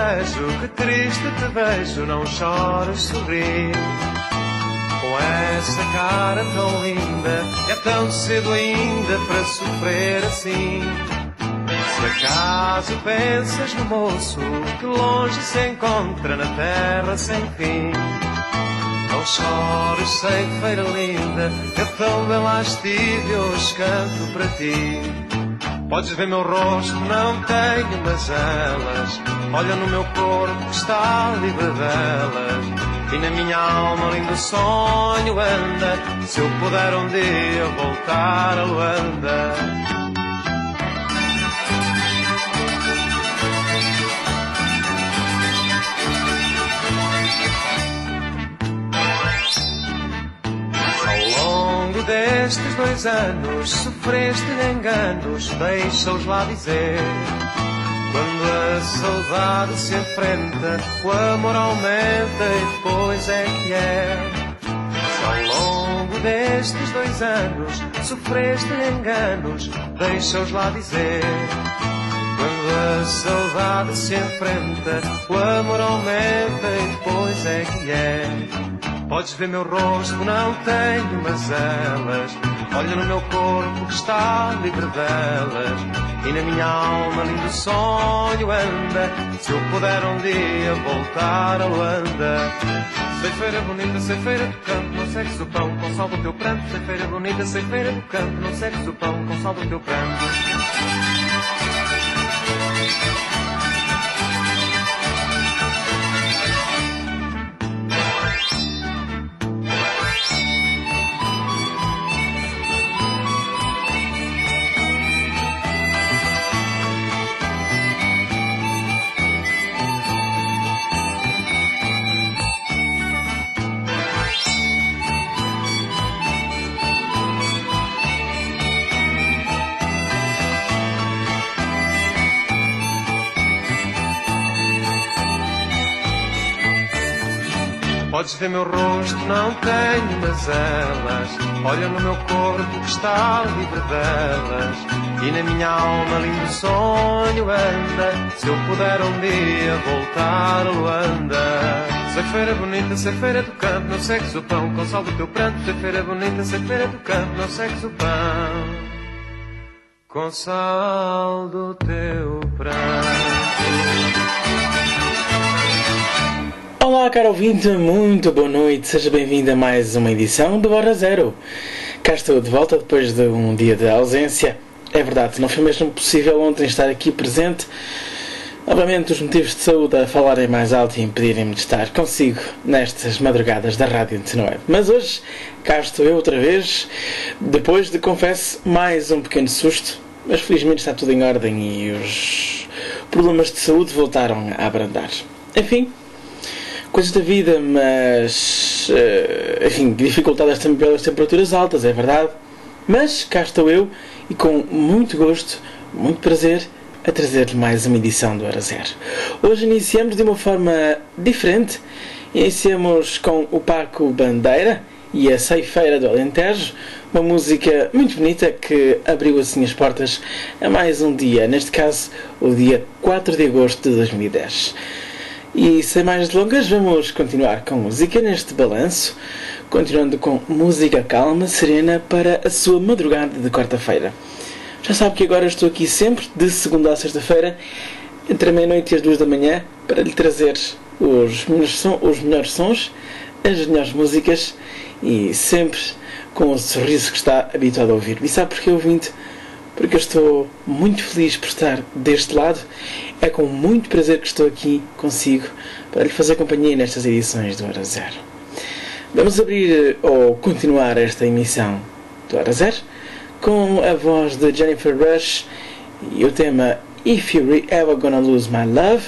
vejo, que triste te vejo, não chores, sorri. Com essa cara tão linda, é tão cedo ainda para sofrer assim. Se acaso pensas no moço que longe se encontra na terra sem fim, não chores, ceifeira linda, eu tão bem lá estive, hoje canto para ti. Podes ver meu rosto, não tenho mazelas, olha no meu corpo que está livre delas, e na minha alma lindo sonho anda, se eu puder um dia voltar a Luanda. Destes 2 anos sofreste enganos, deixa-os lá dizer. Quando a saudade se enfrenta, o amor aumenta e depois é que é. Se ao longo destes 2 anos sofreste enganos, deixa-os lá dizer. Quando a saudade se enfrenta, o amor aumenta e depois é que é. Podes ver meu rosto, não tenho mazelas, olha no meu corpo que está livre delas, e na minha alma lindo sonho anda, se eu puder um dia voltar a Luanda. Ceifeira bonita, ceifeira do campo, não segues o pão com sal do teu pranto. Ceifeira bonita, ceifeira do campo, não segues o pão com sal do teu pranto. Podes ver meu rosto, não tenho mazelas, olha no meu corpo que está livre delas, e na minha alma lindo sonho anda, se eu puder um dia voltar a Luanda. Ceifeira bonita, ceifeira do campo, não segues o pão com sal do teu pranto. Ceifeira bonita, ceifeira do campo, não segues o pão com sal do teu pranto. Olá, caro ouvinte, muito boa noite, seja bem-vindo a mais uma edição do Hora Zero. Cá estou de volta depois de um dia de ausência. É verdade, não foi mesmo possível ontem estar aqui presente. Obviamente os motivos de saúde a falarem mais alto e impedirem-me de estar consigo nestas madrugadas da Rádio Antena. Mas hoje, cá estou eu outra vez, depois de, confesso, mais um pequeno susto. Mas felizmente está tudo em ordem e os problemas de saúde voltaram a abrandar. Enfim, coisas da vida, mas enfim, dificultadas também pelas temperaturas altas, é verdade. Mas cá estou eu e com muito gosto, muito prazer, a trazer-lhe mais uma edição do Hora Zero. Hoje iniciamos de uma forma diferente. Iniciamos com o Paco Bandeira e a Ceifeira do Alentejo, uma música muito bonita que abriu assim as portas a mais um dia, neste caso o dia 4 de agosto de 2010. E sem mais delongas, vamos continuar com música neste balanço, continuando com música calma, serena para a sua madrugada de quarta-feira. Já sabe que agora estou aqui sempre, de segunda a sexta-feira, entre a meia-noite e as 2 da manhã, para lhe trazer os melhores sons, as melhores músicas e sempre com o sorriso que está habituado a ouvir. E sabe porquê, ouvinte? Porque eu estou muito feliz por estar deste lado. É com muito prazer que estou aqui consigo para lhe fazer companhia nestas edições do Hora Zero. Vamos abrir ou continuar esta emissão do Hora Zero com a voz de Jennifer Rush e o tema If You Ever Gonna Lose My Love,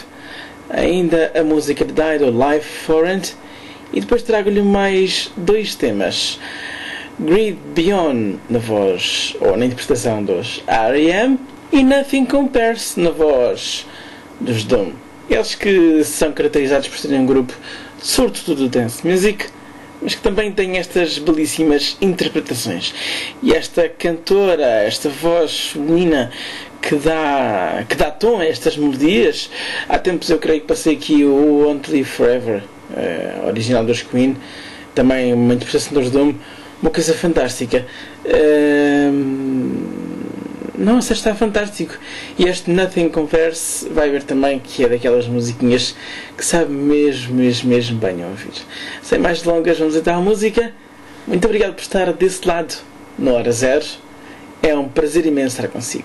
ainda a música de Dido, Life For It, e depois trago-lhe mais 2 temas. Greed Beyond na voz ou na interpretação dos R.E.M. e Nothing Compares na voz dos Doom. Eles que são caracterizados por serem um grupo sobretudo do dance music, mas que também têm estas belíssimas interpretações. E esta cantora, esta voz feminina que dá tom a estas melodias. Há tempos eu creio que passei aqui o Won't Live Forever, original dos Queen, também uma interpretação dos Doom, uma coisa fantástica. Nossa, está fantástico. E este Nothing Compares, vai ver também que é daquelas musiquinhas que sabe mesmo bem ouvir. Sem mais delongas, vamos então à música. Muito obrigado por estar desse lado no Hora Zero. É um prazer imenso estar consigo.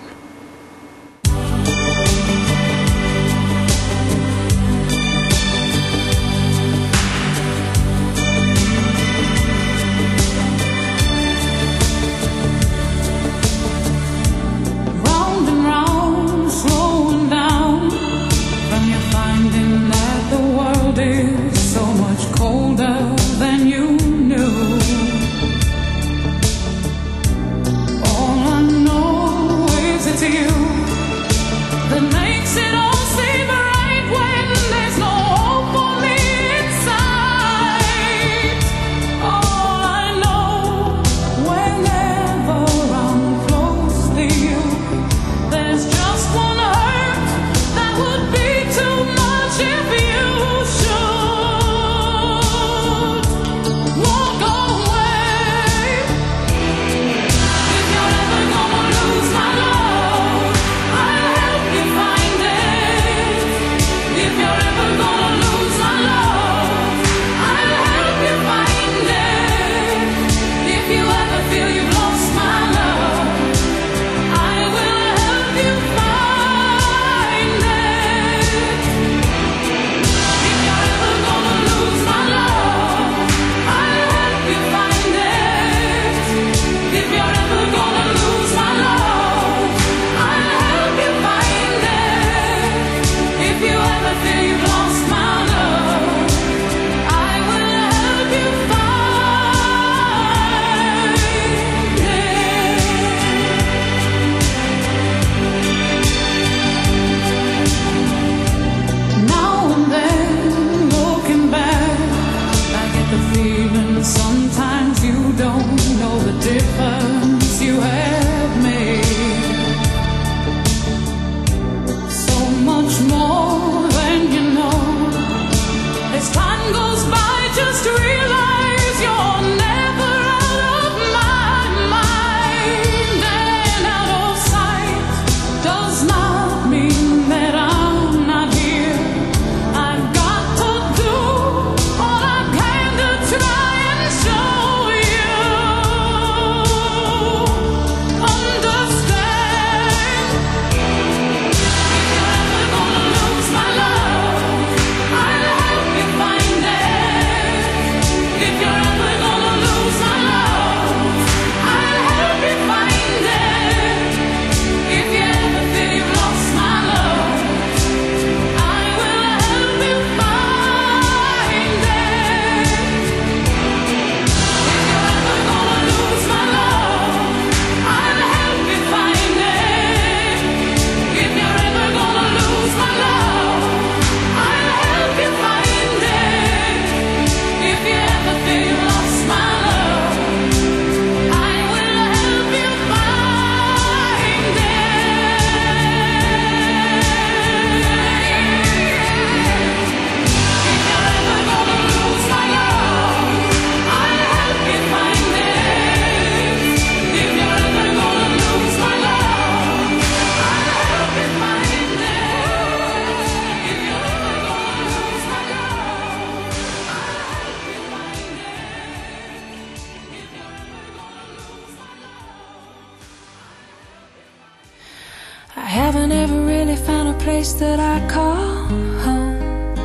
haven't ever really found a place that I call home.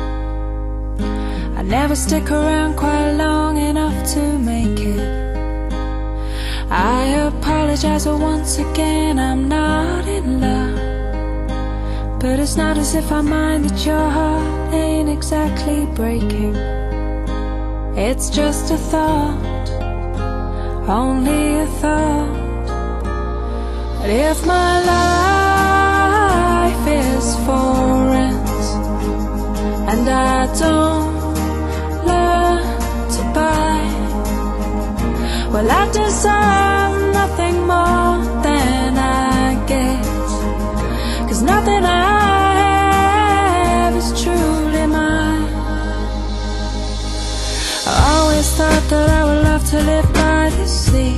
I never stick around quite long enough to make it. I apologize, but once again I'm not in love. But it's not as if I mind that your heart ain't exactly breaking. It's just a thought, only a thought. But if my life is for rent and I don't learn to buy, well, I deserve nothing more than I get. to live by the sea,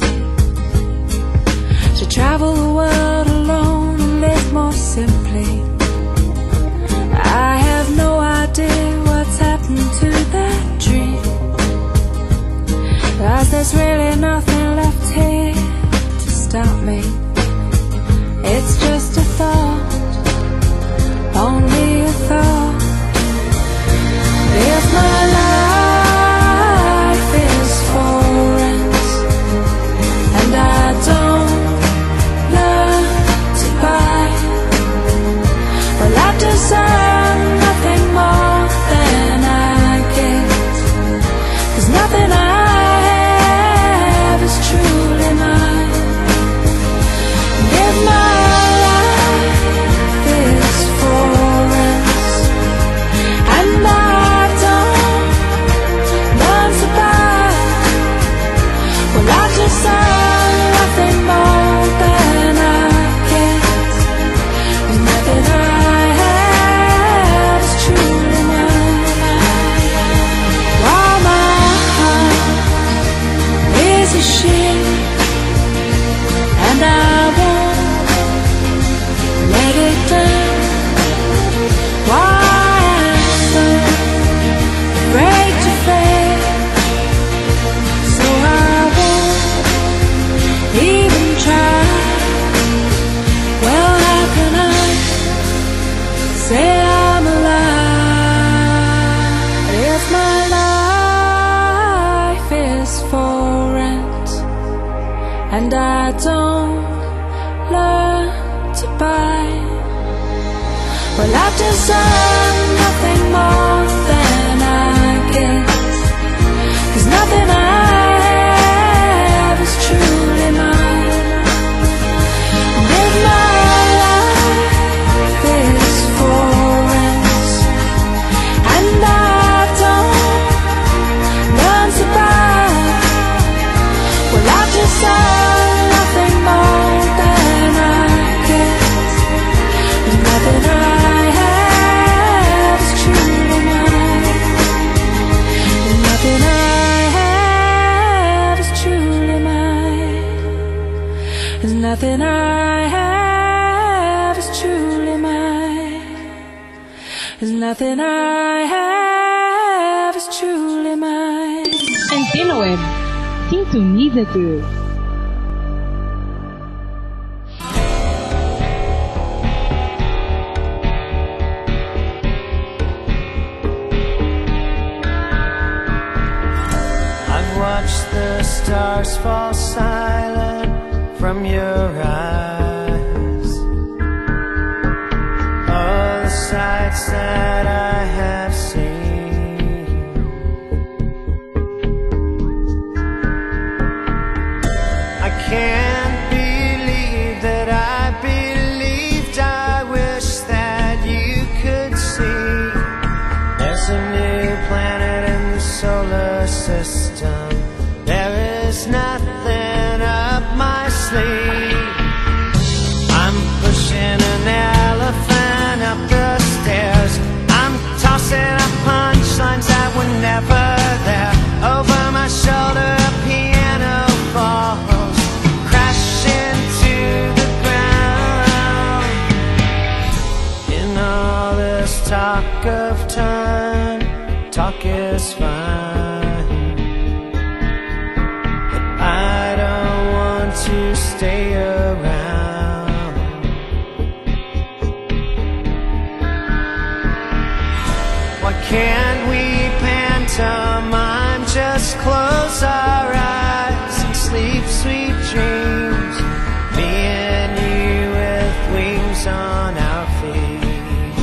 to travel the world alone and live more simply. I have no idea what's happened to that dream, 'cause there's really nothing left here to stop me. It's just a thought, only a thought. If my life is for rent and I don't learn to buy, well, I deserve nothing more than I get, 'cause nothing I have is truly mine. And if my life is for rent and I don't learn to buy, well, I deserve nothing more than I get, 'cause nothing I have is truly mine. While my heart is a ship and I won't let it down, why I'm so afraid to fail, so I won't even try. Well, how can I say I'm alive if my life is for rent and I don't learn to buy? Well, I deserve nothing more than I get, 'cause nothing I have is truly mine. And if my life is for rent and I don't learn to buy, well, I deserve nothing more than I get, 'cause nothing I have is truly mine. And nothing I have is truly mine. There's nothing I have is truly mine. There's nothing I have is truly mine. Antena Web. Sintoniza-te. I've watched the stars fall silent from your eyes. All the sights that I have seen, I can't believe that I believed. I wish that you could see there's a new planet in the solar system. There is nothing up my sleeve. I'm pushing an elephant up the stairs. I'm tossing up punchlines that were never there. Over my shoulder, a piano falls, crashing to the ground. In all this talk of time, talk is fine, but I don't want to stay around. Why can't we pantomime? Just close our eyes and sleep sweet dreams. Me and you with wings on our feet.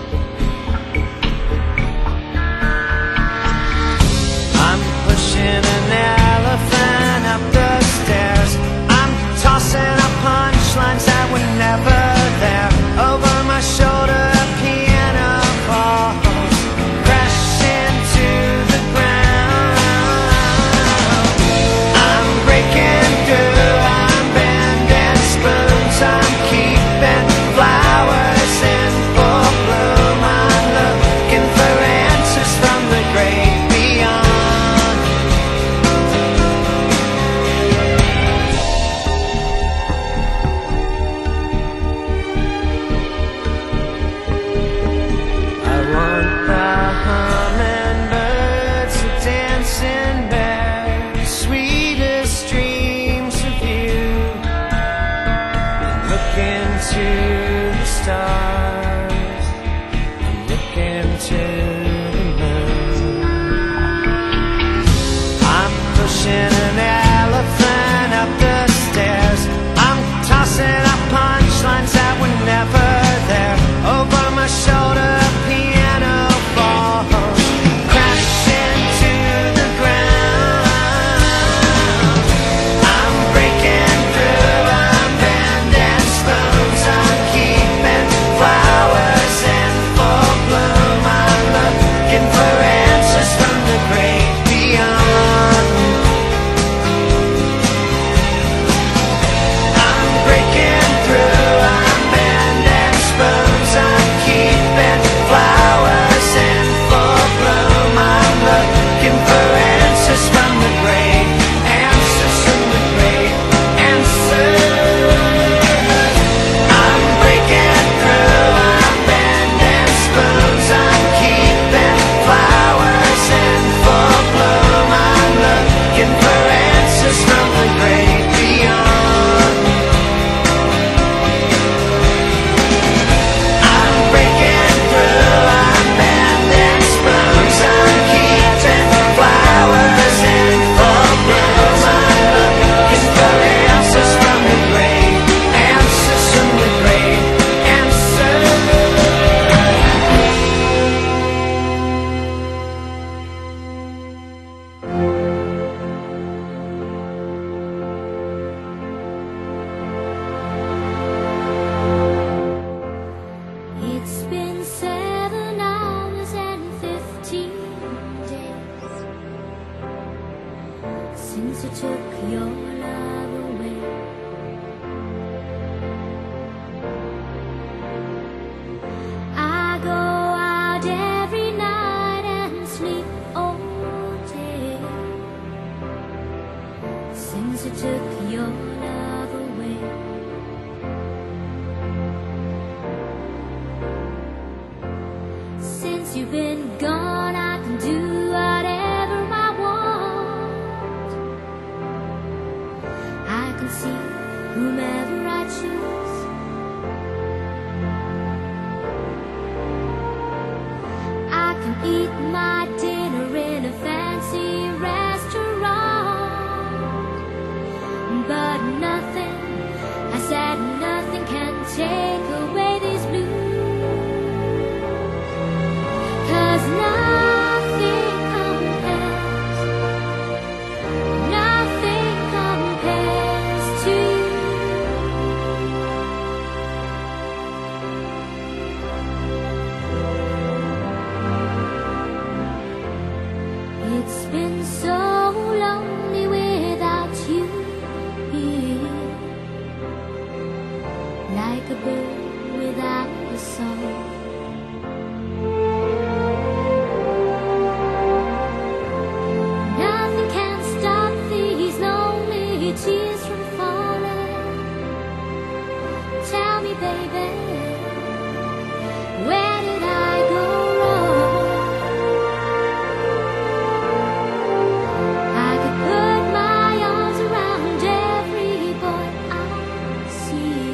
I'm pushing an elephant up the stairs. I'm tossing up punchlines that were never there. Over my shoulder, a piano falls, crashing to the ground. since you took your love away. I go out every night and sleep all day since you took your love away. Since you've been gone, I can do whatever I want. I can see whomever I choose. I can eat my dinner in a fancy restaurant, but nothing, I said nothing can take away these blues. 'Cause nothing compares to you. It's been so lonely without you here, like a bird without a song. Nothing can stop these lonely tears from falling. Tell me, baby, where did I go wrong? I could put my arms around every boy I see.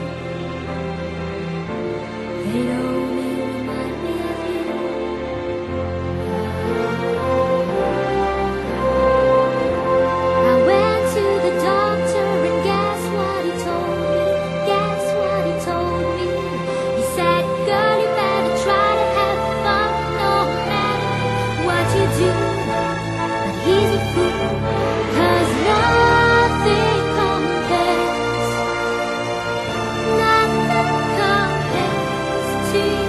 They'd only remind me of you. I went to the doctor and guess what he told me? Guess what he told me? He said, girl, you better try to have fun no matter what you do. But he's a fool, 'cause nothing compares to you.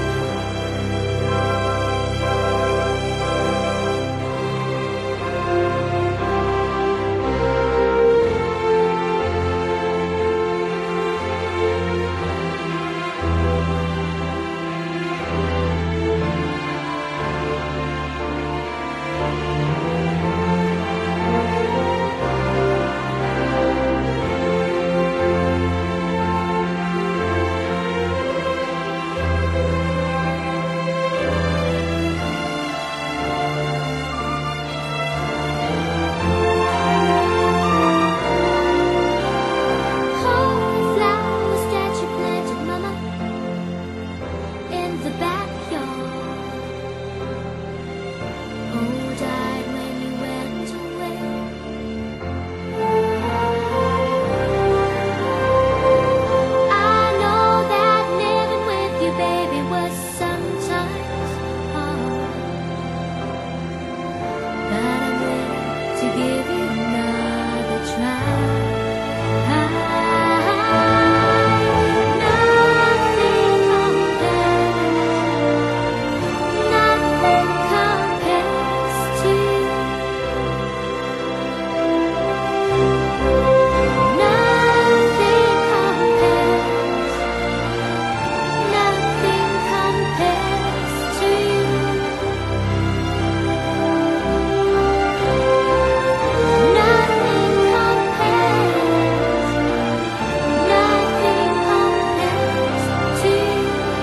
All the flowers that you planted, mama, in the backyard, all died when you went away. I know that living with you, baby, was sometimes hard, but I'm ready to give you another try. Nothing compares to you. Nothing compares to you. Nothing compares. Nothing compares to you.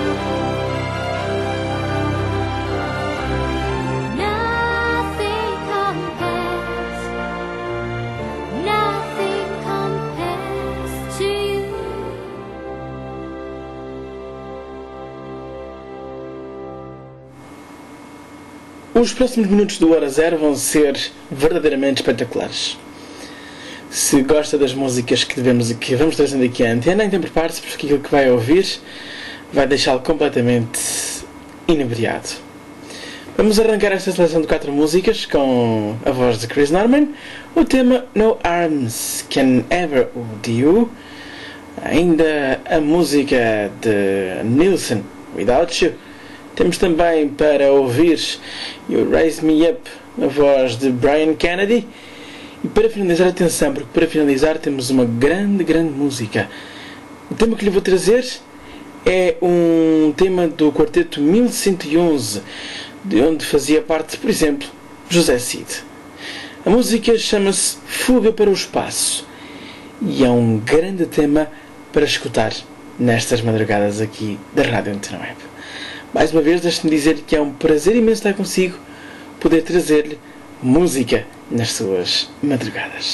Nothing compares. Nothing compares to you. Os próximos minutos do Hora Zero vão ser verdadeiramente espetaculares. Se gosta das músicas que vamos trazendo aqui à antena, então prepare-se, porque aquilo que vai ouvir vai deixá-lo completamente inebriado. Vamos arrancar esta seleção de 4 músicas com a voz de Chris Norman, o tema No Arms Can Ever Hold You, ainda a música de Nilsson, Without You. Temos também para ouvir You Raise Me Up, a voz de Brian Kennedy, E para finalizar, atenção, porque para finalizar temos uma grande música. O tema que lhe vou trazer é um tema do quarteto 1111, de onde fazia parte, por exemplo, José Cid. A música chama-se Fuga para o Espaço e é um grande tema para escutar nestas madrugadas aqui da Rádio Antena Web. Mais uma vez, deixe-me dizer que é um prazer imenso estar consigo, poder trazer-lhe música nas suas madrugadas.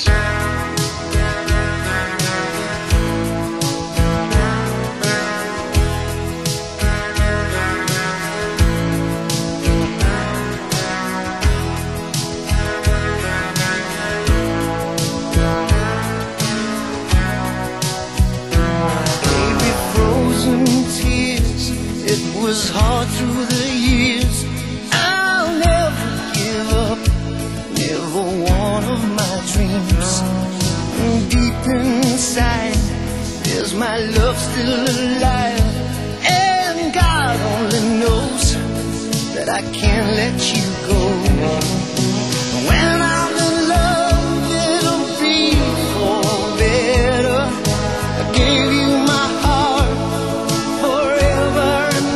Was hard through the years. I'll never give up, never one of my dreams. Deep inside, there's my love still alive, and God only knows that I can't let you go. When I'm in love, it'll be for better. I gave you my heart forever.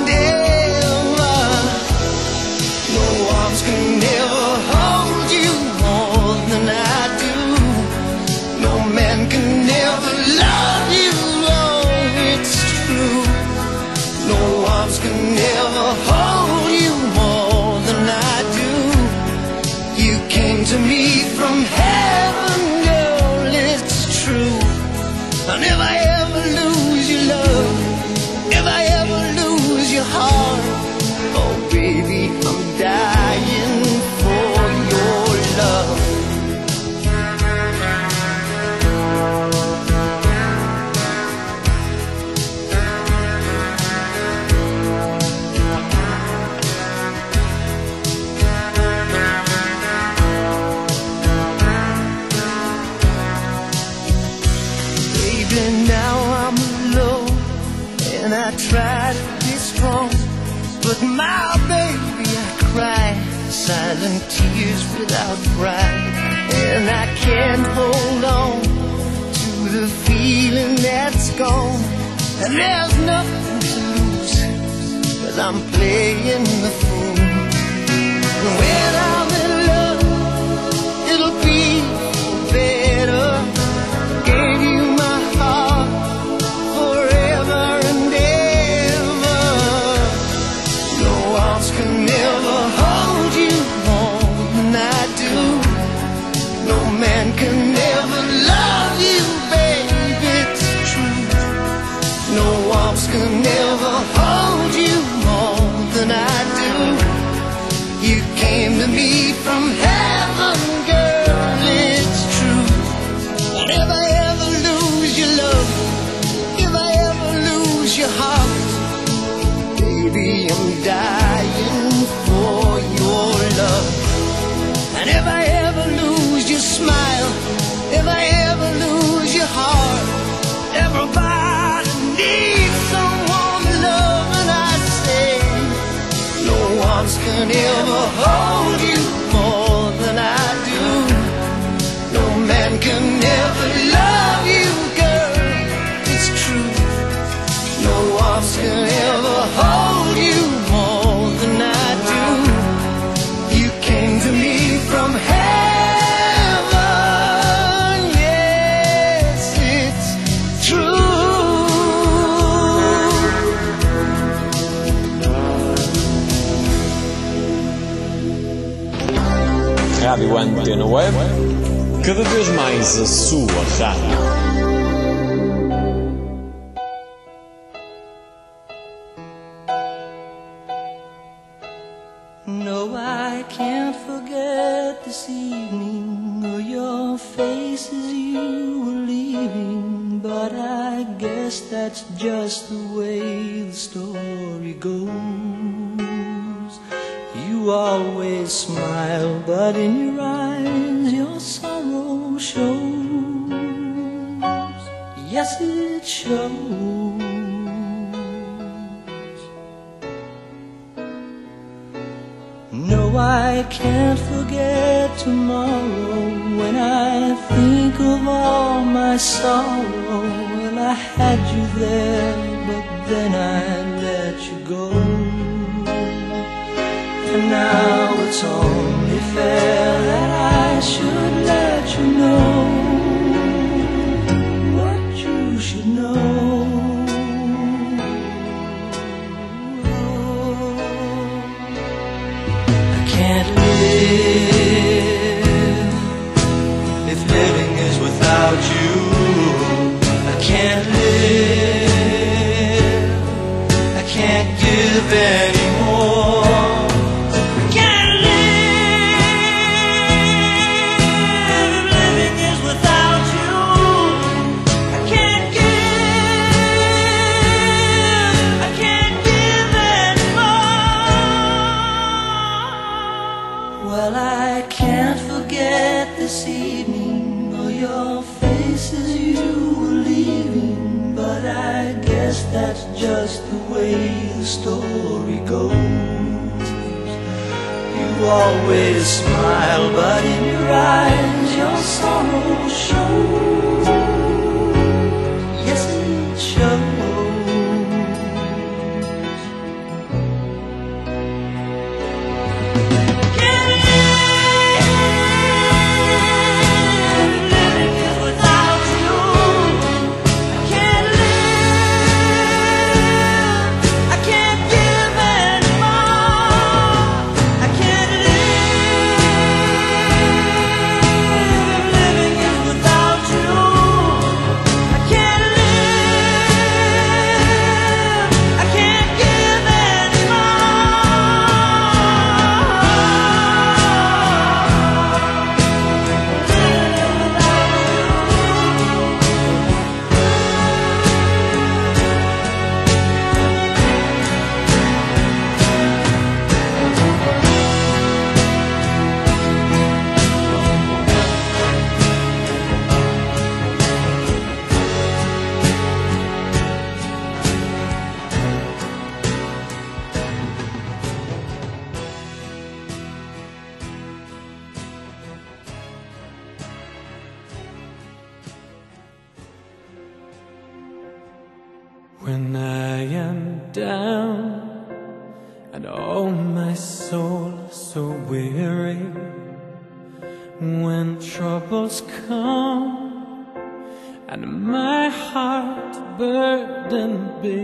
Can never hold you more than I do. No man can never love you, oh, it's true. No arms can never hold you more than I do. You came to me from heaven, girl, it's true. I'll never ever lose your love, never ever lose your heart. Oh baby, I'm dying for your love. Baby, now I'm alone and I try to be strong, but my baby, I cry silent tears without pride, and I can't hold on to the feeling that's gone. And there's nothing to lose, 'cause I'm playing the fool. When I'm in love, it'll be better. Gave you my heart forever and ever. No arms can never hold you more than I do. No man can never love you, baby, it's true. No arms can never hold you more than I do. You came to me from heaven, girl, it's true. I'll never ever lose your love, if I ever lose your heart. Baby, I'm dying for your love. And if I ever lose your smile, if I ever lose your heart, everybody needs someone to love, and I say, no arms can ever hold you more than I do. No man can ever love you, girl, it's true. No arms can ever hold you more than I do. You came to me from heaven, yes, it's true. Rádio Antena Web, cada vez mais a sua rádio. No, I can't forget this evening or your face as you were leaving, but I guess that's just the way the story goes. You always smile, but in your eyes your sorrow shows. Yes, it shows. No, I can't forget tomorrow when I think of all my sorrow, well, I had you there, but then I let you go. And now it's only fair that I should let you know what you should know. I can't live if living is without you. I can't live, I can't give anymore. I can't live if living is without you. I can't give anymore. Well, I can't forget this evening or your face as you were leaving, but I guess that's just the way the story goes. You always smile, but in your eyes your sorrow shows. Yes, it shows. When I am down and oh my soul so weary, when troubles come and my heart burdened be,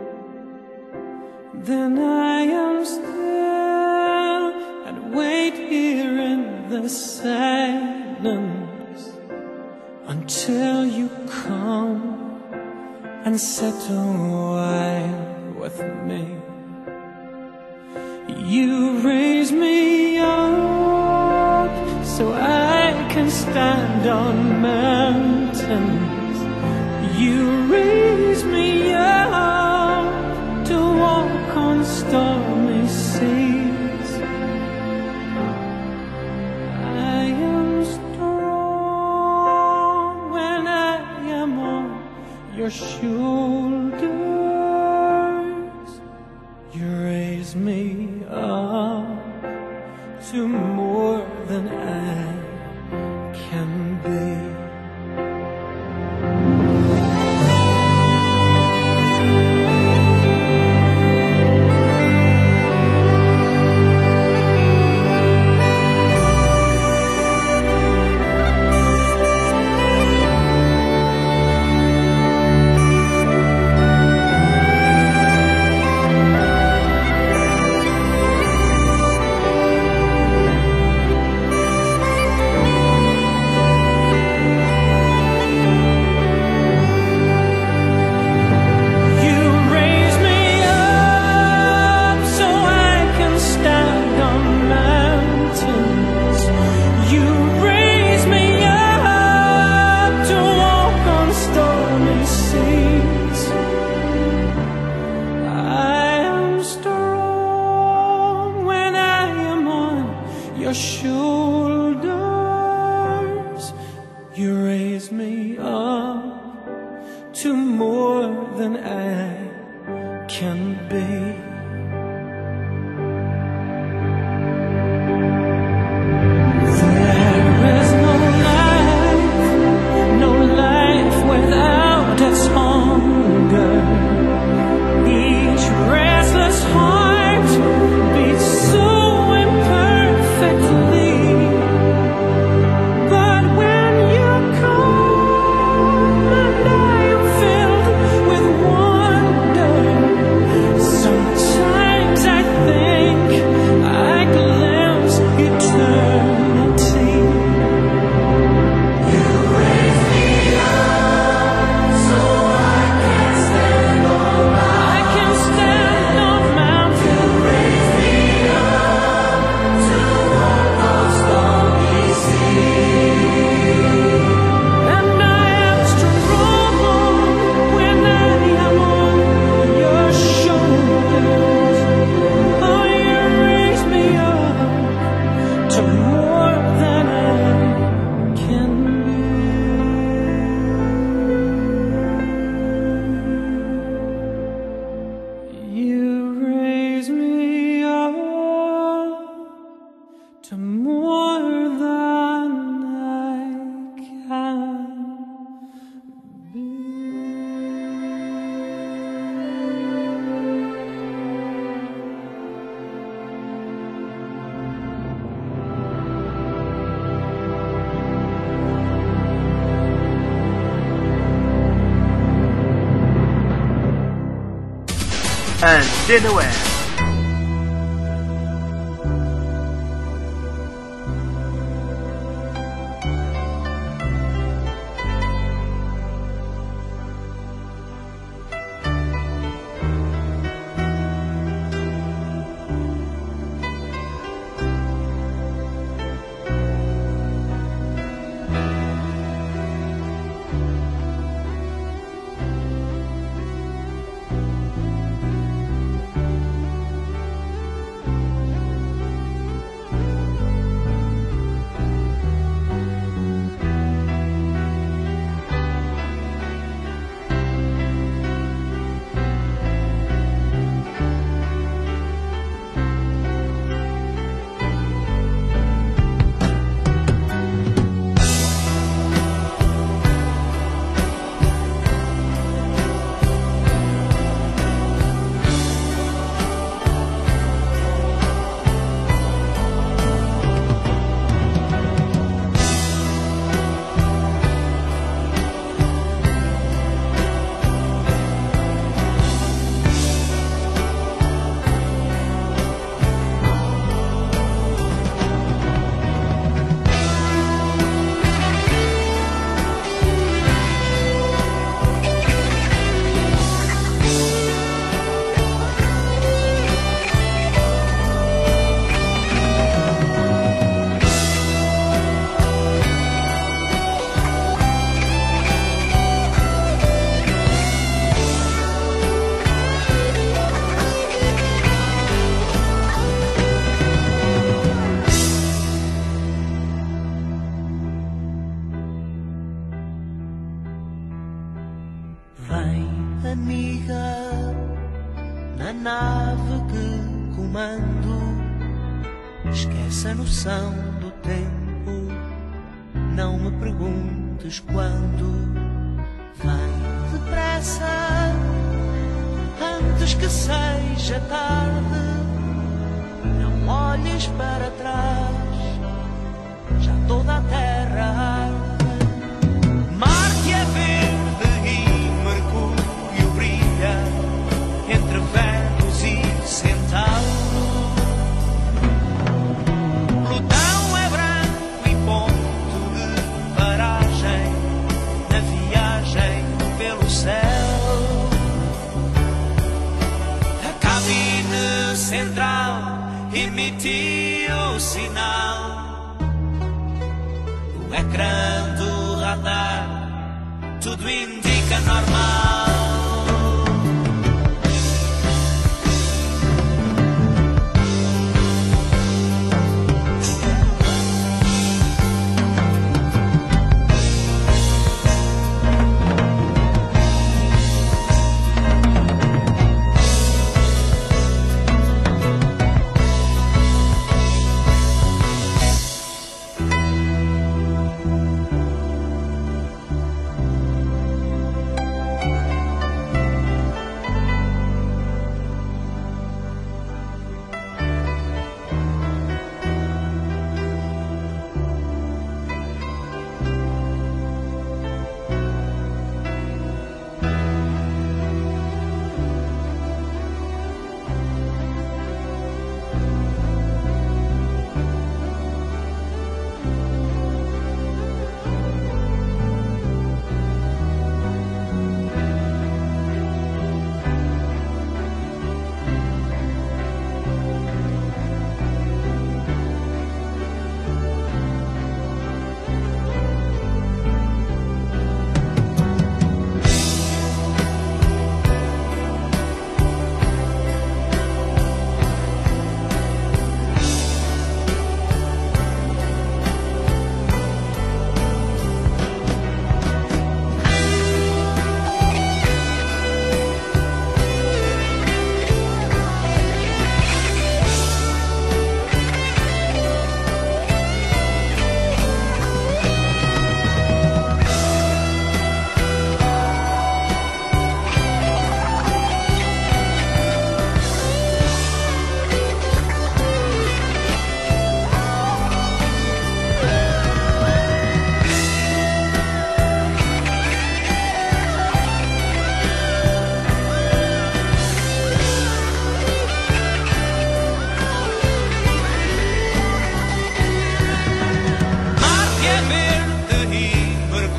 then I am still and wait here in the silence until you come and sit a while with me. You raise me up so I can stand on mountains. You raise me up to walk on stormy seas. I am strong when I am on your shoulders. You raise me up to more than I can be. Your shoulders, you raise me up to more than I can be. There is no light Antena Web. amiga, na nave que comando. Esquece a noção do tempo, não me perguntes quando. Vai depressa, antes que seja tarde. Não olhes para trás, já toda a terra arde. Marte é verde e Mercúrio brilha entre Vênus e Centauro. Plutão é branco e ponto de paragem na viagem pelo céu. A cabine central emitiu o sinal. O ecrã do radar, tudo indica normal.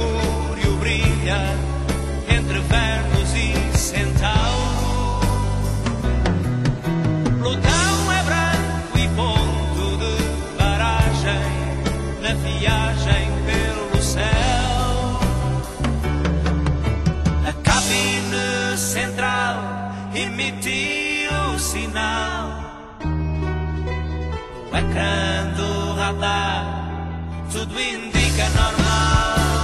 Mercúrio brilha entre Vênus e Centauro. Plutão é branco e ponto de paragem na viagem pelo céu. A cabine central emitiu o sinal. O ecrã do radar tudo indica normal.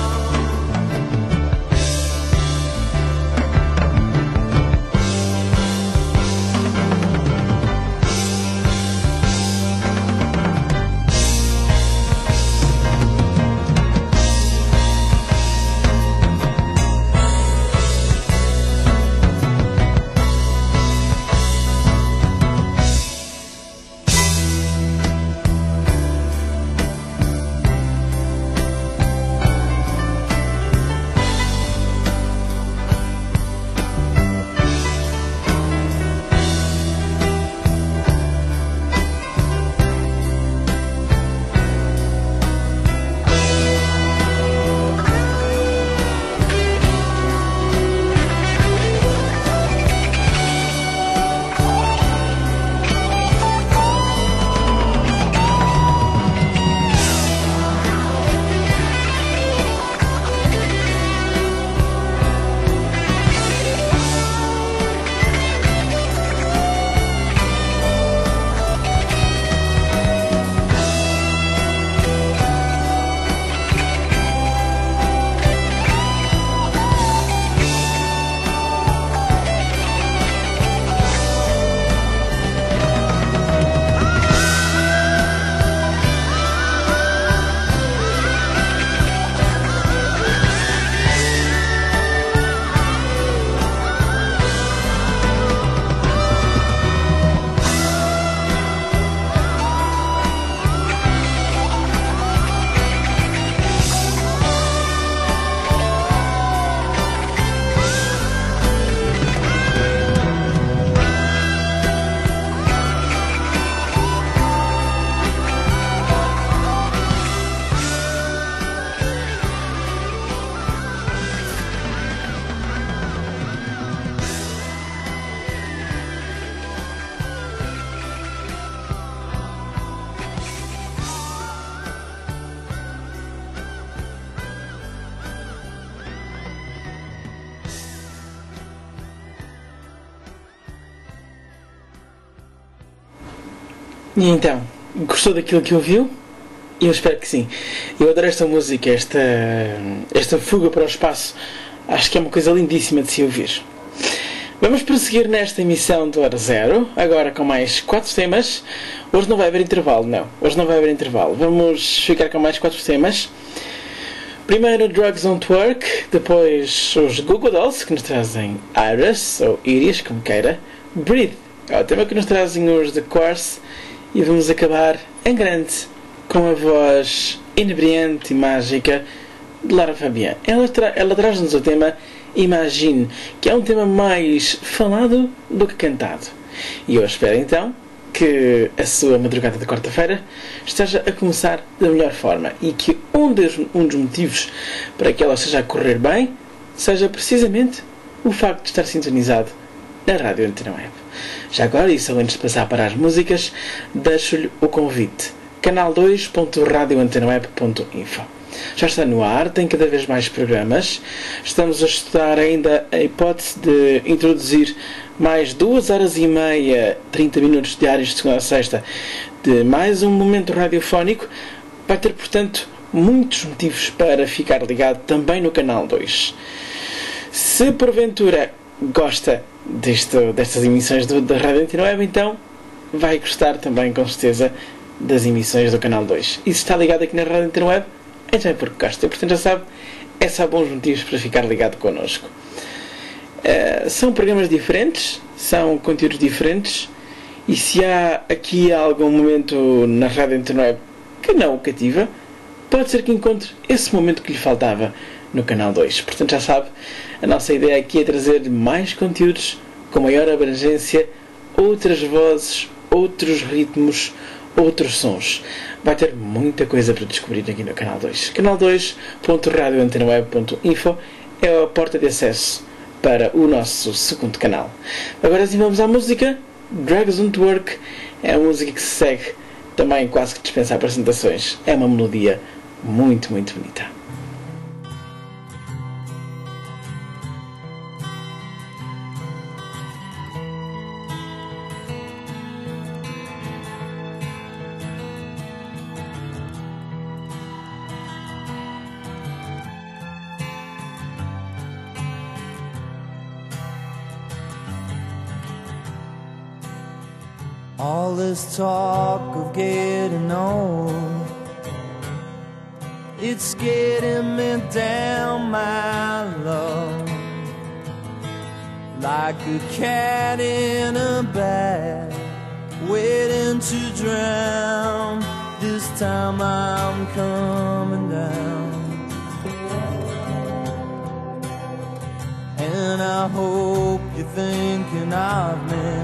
E então, gostou daquilo que ouviu? Eu espero que sim. Eu adoro esta música, esta fuga para o espaço. Acho que é uma coisa lindíssima de se ouvir. Vamos prosseguir nesta emissão do Hora Zero, agora com mais 4 temas. Hoje não vai haver intervalo, não. Hoje não vai haver intervalo. Vamos ficar com mais 4 temas. Primeiro Drugs Don't Work, depois os Google Dolls, que nos trazem Iris, ou Iris, como queira. Breathe, é o tema que nos trazem os The Course. E vamos acabar em grande com a voz inebriante e mágica de Lara Fabian. Ela traz-nos o tema Imagine, que é um tema mais falado do que cantado. E eu espero então que a sua madrugada de quarta-feira esteja a começar da melhor forma e que um dos motivos para que ela esteja a correr bem seja precisamente o facto de estar sintonizado na Rádio Antena Web. Já agora, e só antes de passar para as músicas, deixo-lhe o convite. canal2.radioantenaweb.info. Já está no ar, tem cada vez mais programas. Estamos a estudar ainda a hipótese de introduzir mais 2 horas e meia, 30 minutos diários de segunda a sexta, de mais um momento radiofónico. Vai ter, portanto, muitos motivos para ficar ligado também no canal 2. Se porventura gosta destas emissões da Rádio Antena Web, então vai gostar também, com certeza, das emissões do canal 2. E se está ligado aqui na Rádio Antena Web, então é porque gosta. E, portanto, já sabe, é só bons motivos para ficar ligado connosco. São programas diferentes, são conteúdos diferentes, e se há aqui algum momento na Rádio Antena Web que não o cativa, pode ser que encontre esse momento que lhe faltava no canal 2. Portanto, já sabe, a nossa ideia aqui é trazer mais conteúdos com maior abrangência, outras vozes, outros ritmos, outros sons. vai ter muita coisa para descobrir aqui no Canal 2. Canal2.radioantenaweb.info é a porta de acesso para o nosso segundo canal. Agora sim vamos à música. Drags on to Work é a música que se segue também quase que dispensa apresentações. É uma melodia muito, muito bonita. All this talk of getting old, it's getting me down, my love, like a cat in a bag, waiting to drown. This time I'm coming down, and I hope you're thinking of me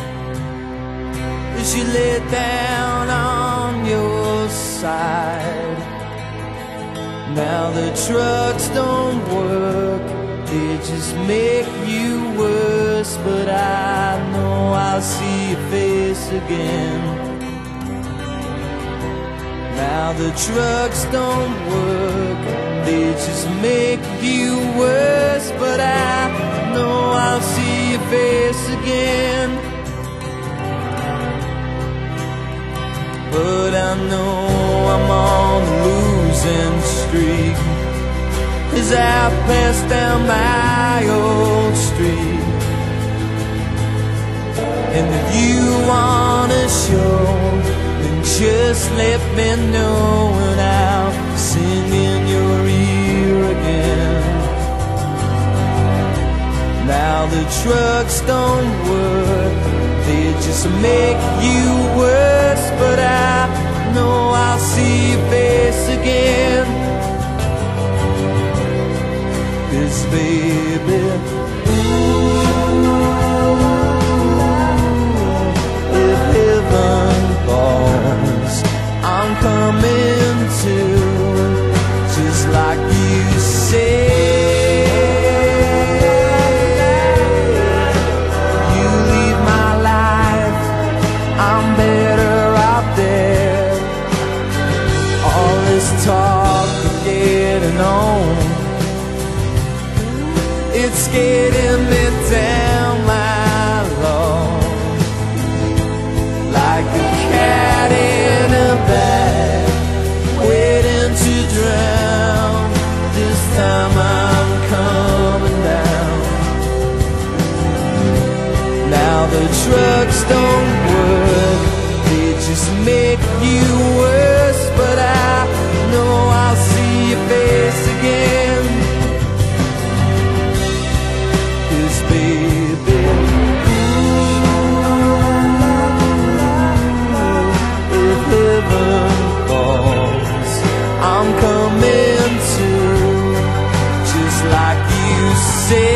as you lay down on your side. Now the trucks don't work, they just make you worse, but I know I'll see your face again. Now the trucks don't work, they just make you worse, but I know I'll see your face again. But I know I'm on a losing streak as I pass down my old street. And if you wanna show, then just let me know, and I'll sing in your ear again. Now the trucks don't work, they just make you worse, but I know I'll see your face again. 'Cause baby, ooh, if heaven falls, I'm coming to, just like you say. Talk of getting on, it's getting me down, my love, like a cat in a bag, waiting to drown. This time I'm coming down. Now the trucks don't work, they just make you worse, but I know I'll see your face again. 'Cause baby, ooh, if heaven falls, I'm coming to, just like you say.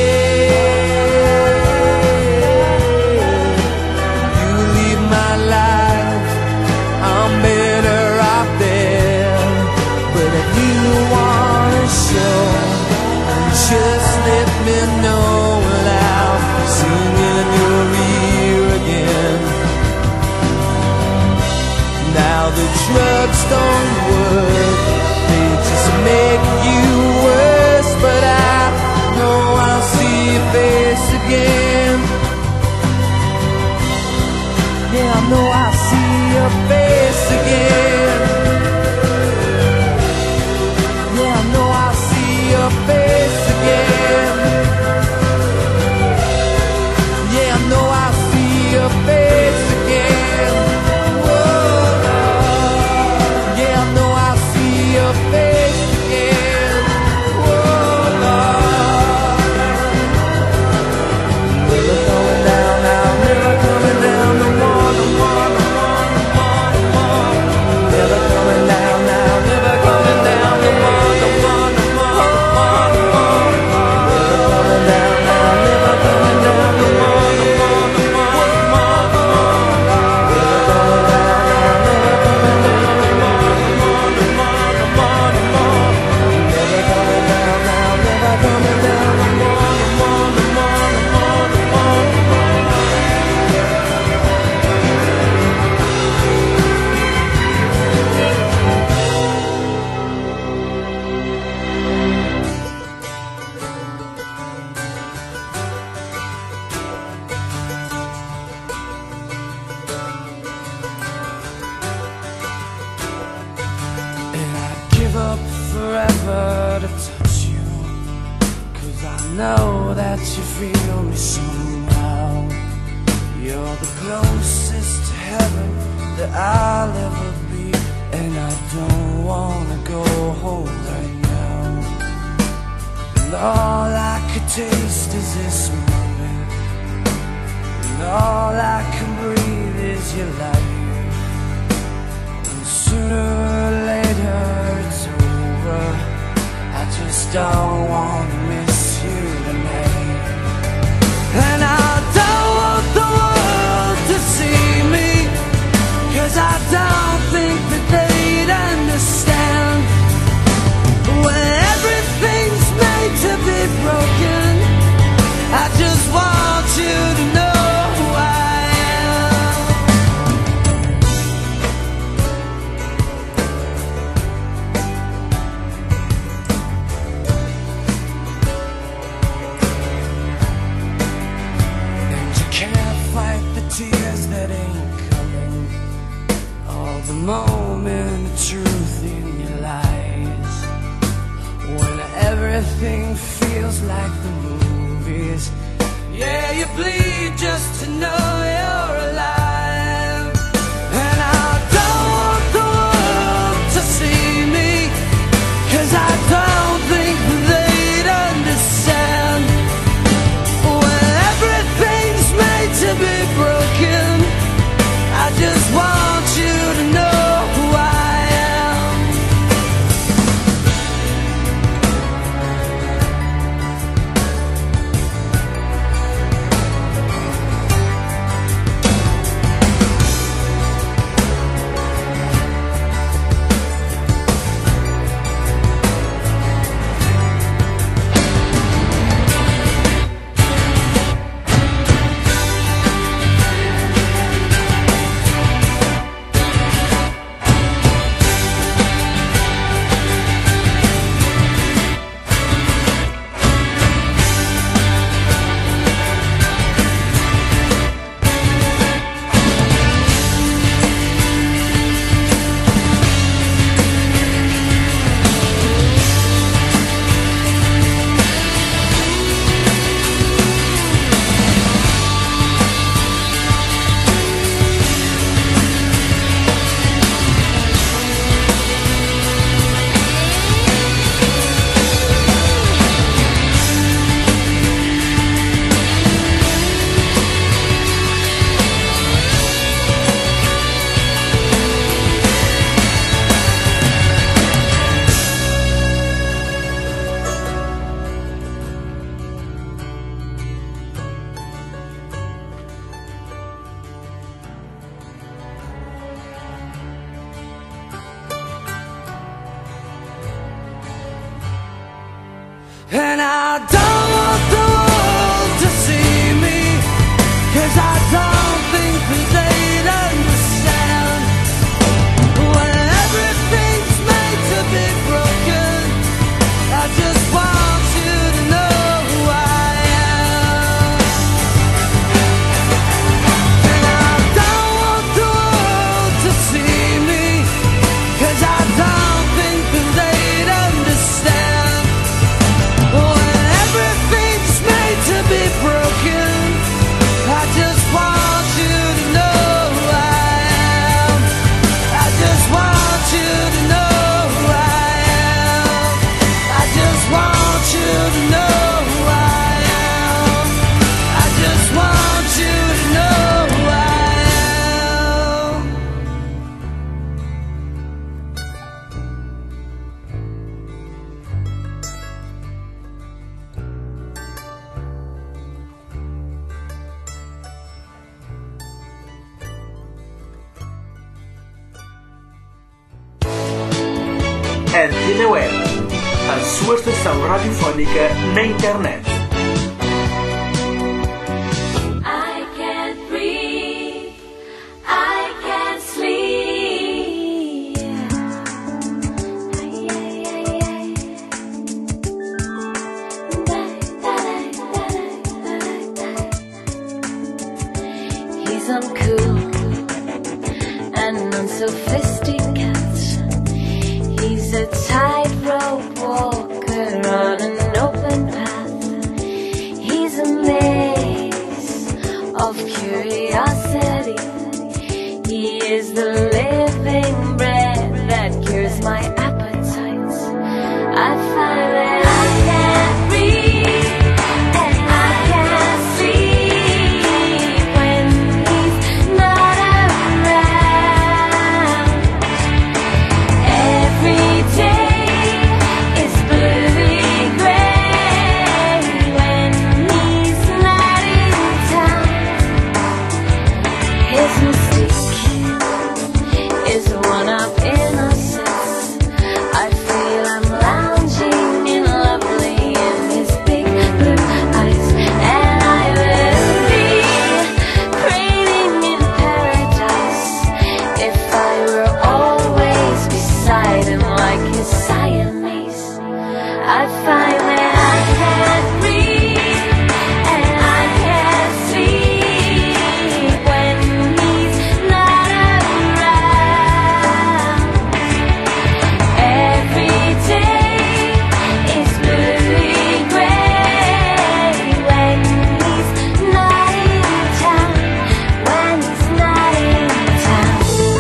You leave my life, I'm better off there. But if you wanna show, just let me know, and I'll sing in your ear again. Now the trucks don't work, they just make you worse, but I know I'll see your face again. Yeah, I know I'll see your face again. Yeah, I know I'll see your face again. Yeah, I know I'll see your face again. Whoa. Yeah, know that you feel me somehow. You're the closest to heaven that I'll ever be, and I don't wanna go home right now. And all I could taste is this moment, and all I can breathe is your light. And sooner or later it's over, I just don't wanna miss you tonight. And I don't want the world to see me, 'cause I don't think that they'd understand. When everything's made to be broken, I just want you to know who I am. And you can't fight the tears that ain't coming, all the moment of truth in your lies. When everything feels like the movies, yeah, you bleed just to know you're alive. And I don't want the world to see me, 'cause I don't think they'd understand. When everything's made to be broken, I just want you to know who I am. And I don't want the world to see me, 'cause I don't think that they'd understand. When everything's made to be broken, I just want you to know who I am. And I don't want the world to see me, 'cause I don't think that they'd understand. When everything's made to be broken, I just want you to know who I am. I just want you to know who I am. I just want you to know who I am. I just want you to know who I am. Antena Web, a sua estação radiofónica na internet. I can't breathe, I can't sleep. He's uncool and unsophisticated. He's a tightrope walker on an open path. is the living bread that cures my appetites. I find that I can't breathe and I can't sleep when he's not around. Every day is bluey gray when he's not in town. His mystique is one of innocence. I feel I'm lounging in lovely in his big blue eyes, and I will be praying in paradise if I were always beside him like his Siamese. I find that I can't breathe and I can't sleep when he's not around. Every day is bluey gray when he's not in town. When he's not in town.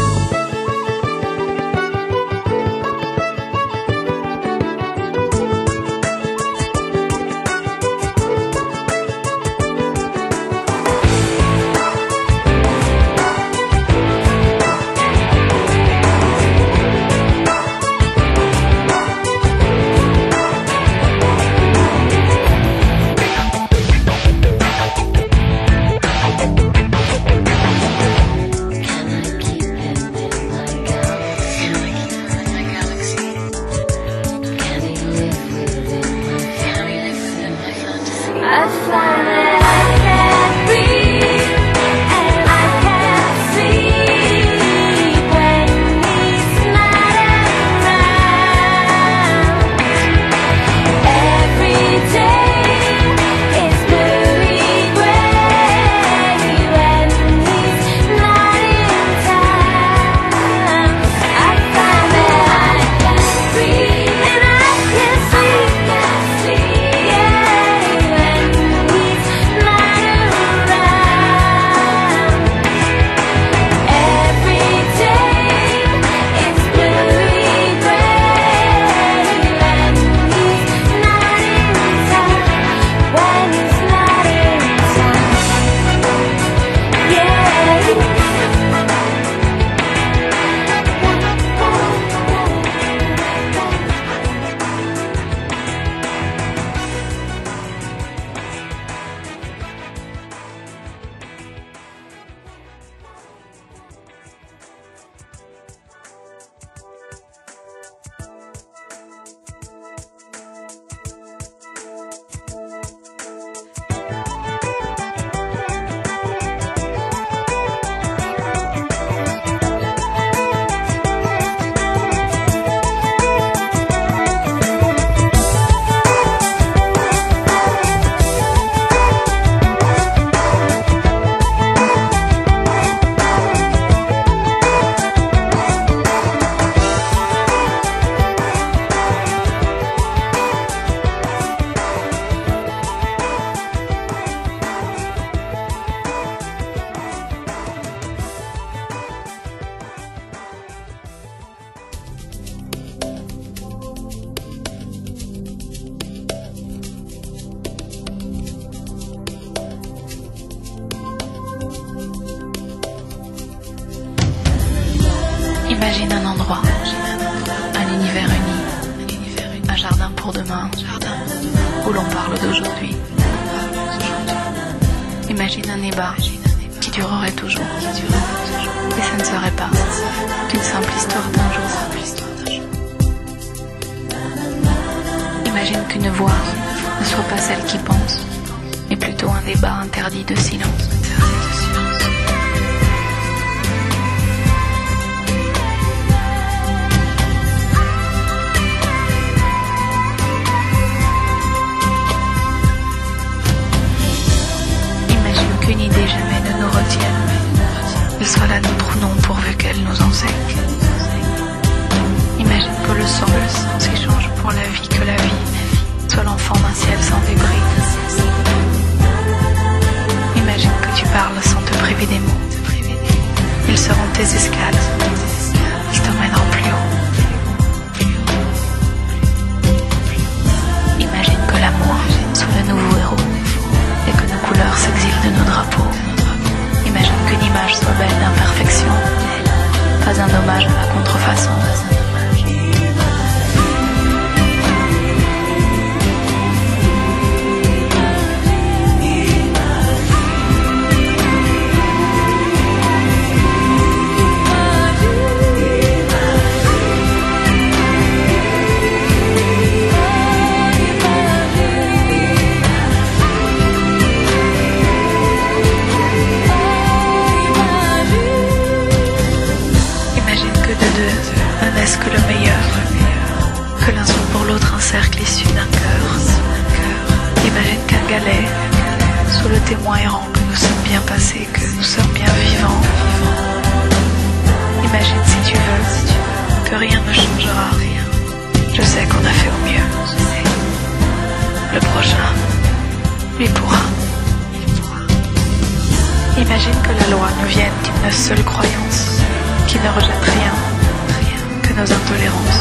I find that I can't breathe and I can't sleep when he's not around. Every day is bluey gray when he's not in town. I find that I can't breathe and I can't sleep. Imagine un endroit, un univers uni, un jardin pour demain, où l'on parle d'aujourd'hui. Imagine un débat qui durerait toujours, et ça ne serait pas qu'une simple histoire d'un jour. Imagine qu'une voix ne soit pas celle qui pense, mais plutôt un débat interdit de silence. Qu'une idée jamais ne nous retienne, qu'elle soit là notre nom pourvu qu'elle nous enseigne. Imagine que le sang s'échange pour la vie, que la vie soit l'enfant d'un ciel sans débris. Imagine que tu parles sans te priver des mots, et Elles seront tes escales qui t'emmèneront plus haut. Imagine que l'amour soit le nouveau héros et que nos couleurs s'exilent de nos drapeaux. Imagine qu'une image soit belle d'imperfection, pas un hommage à la contrefaçon. Que le meilleur, que l'un soit pour l'autre un cercle issu d'un cœur. Imagine qu'un galet soit le témoin errant que nous sommes bien passés, que nous sommes bien vivants. Imagine si tu veux que rien ne changera. Je sais qu'on a fait au mieux. Le prochain, lui pourra. Imagine que la loi nous vienne d'une seule croyance, qui ne rejette rien. Nos intolérances.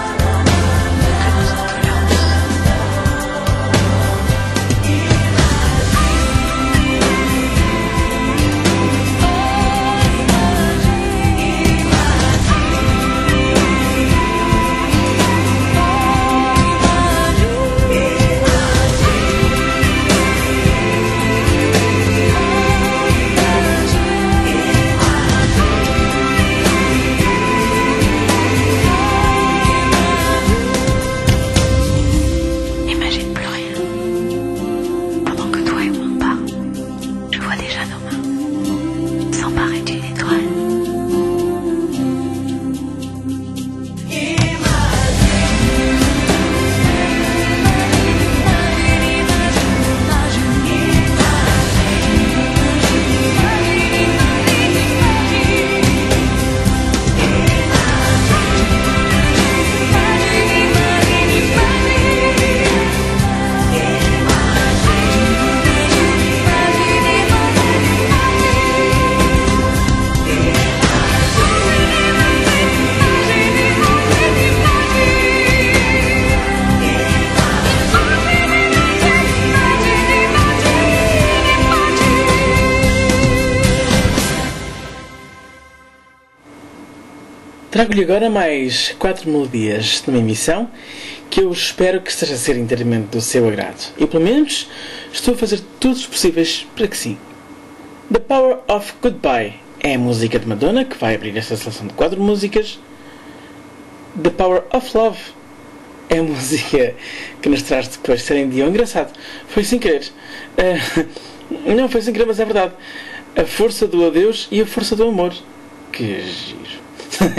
Trago-lhe agora mais 4 melodias de uma emissão que eu espero que esteja a ser inteiramente do seu agrado. E pelo menos estou a fazer todos os possíveis para que sim. The Power of Goodbye é a música de Madonna que vai abrir esta seleção de 4 músicas. The Power of Love é a música que nos traz depois de serem dia engraçado. Foi sem querer. Não foi sem querer, mas é verdade. A força do adeus e a força do amor. Que giro.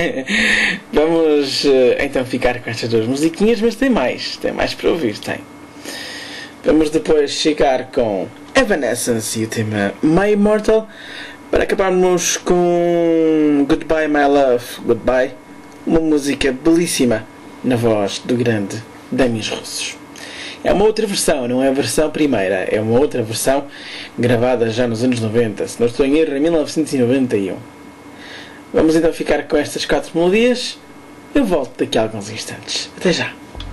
Vamos então ficar com estas 2 musiquinhas, mas tem mais para ouvir, tem. Vamos depois chegar com Evanescence e o tema My Immortal para acabarmos com Goodbye My Love, Goodbye, uma música belíssima na voz do grande Demis Roussos. É uma outra versão, não é a versão primeira, é uma outra versão gravada já nos anos 90, se não estou em erro, em 1991. Vamos então ficar com estas 4 melodias. Eu volto daqui a alguns instantes. Até já!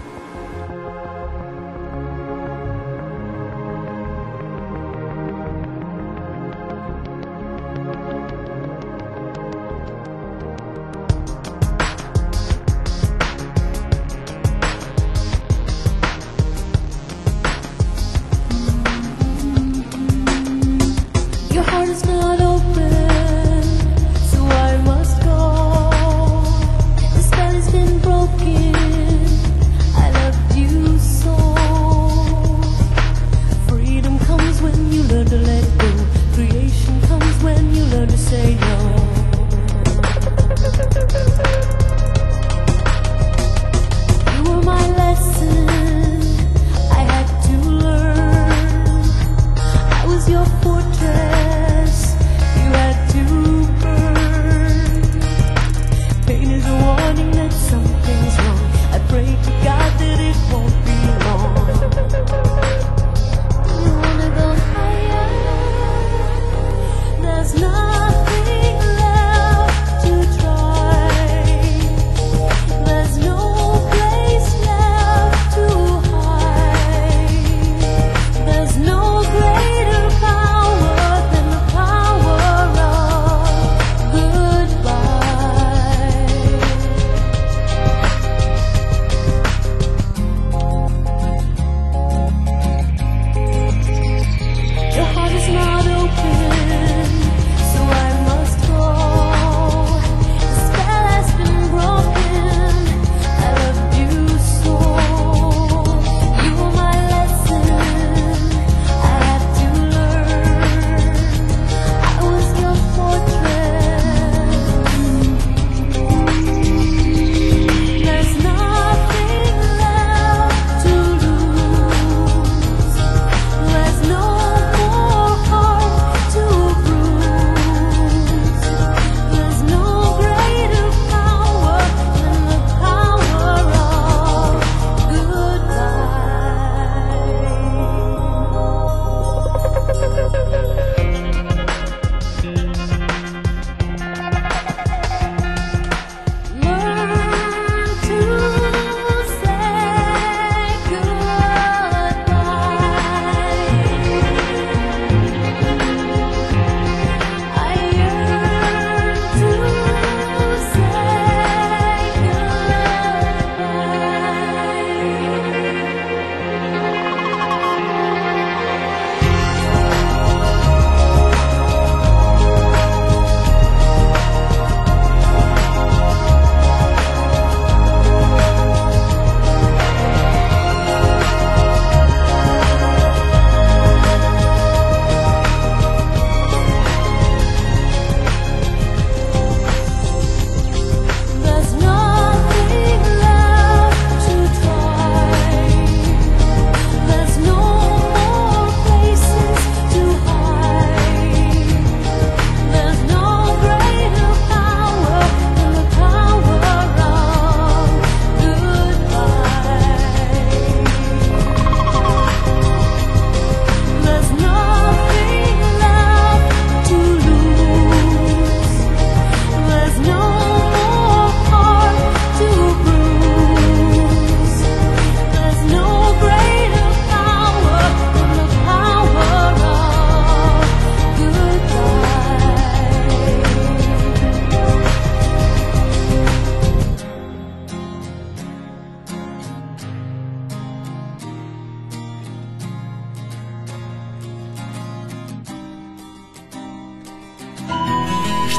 Your heart is not open, so I must go. The spell has been broken.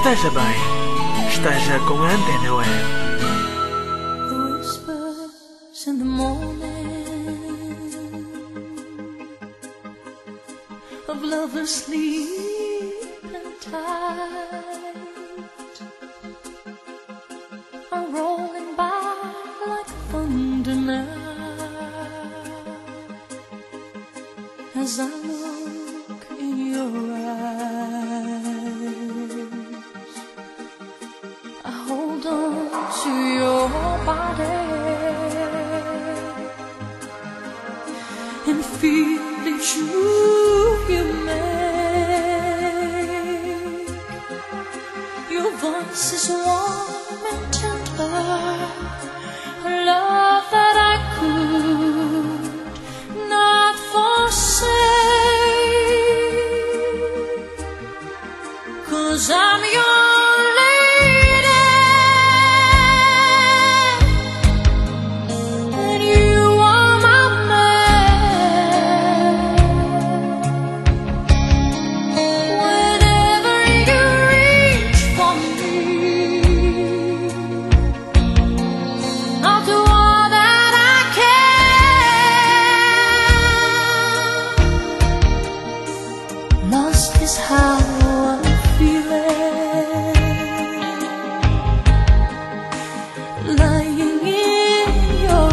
Esteja bem, esteja com a Antena Web. The whispers in the morning of lovers sleeping tight are rolling by like thunder now as I look in your eyes. I hold on to your body and feel the truth you make. Your voice is warm and tender, a love that I could not forsake, 'cause I'm your lady and you are my man. Whenever you reach for me, I'll do all that I can. Lost is how I'm feeling, lying in your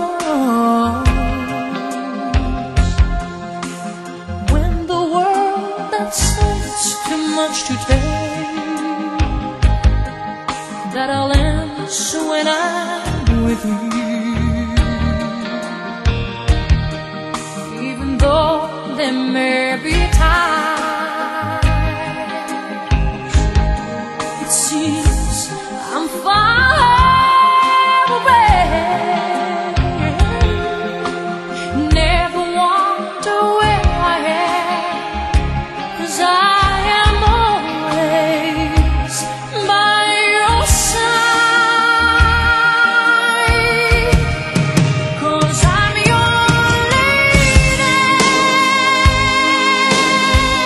arms. When the world that says too much to take, that I'll answer when I'm with you. Even though there may be times it seems I'm far away, never wonder where I am, 'cause I am always by your side, 'cause I'm your lady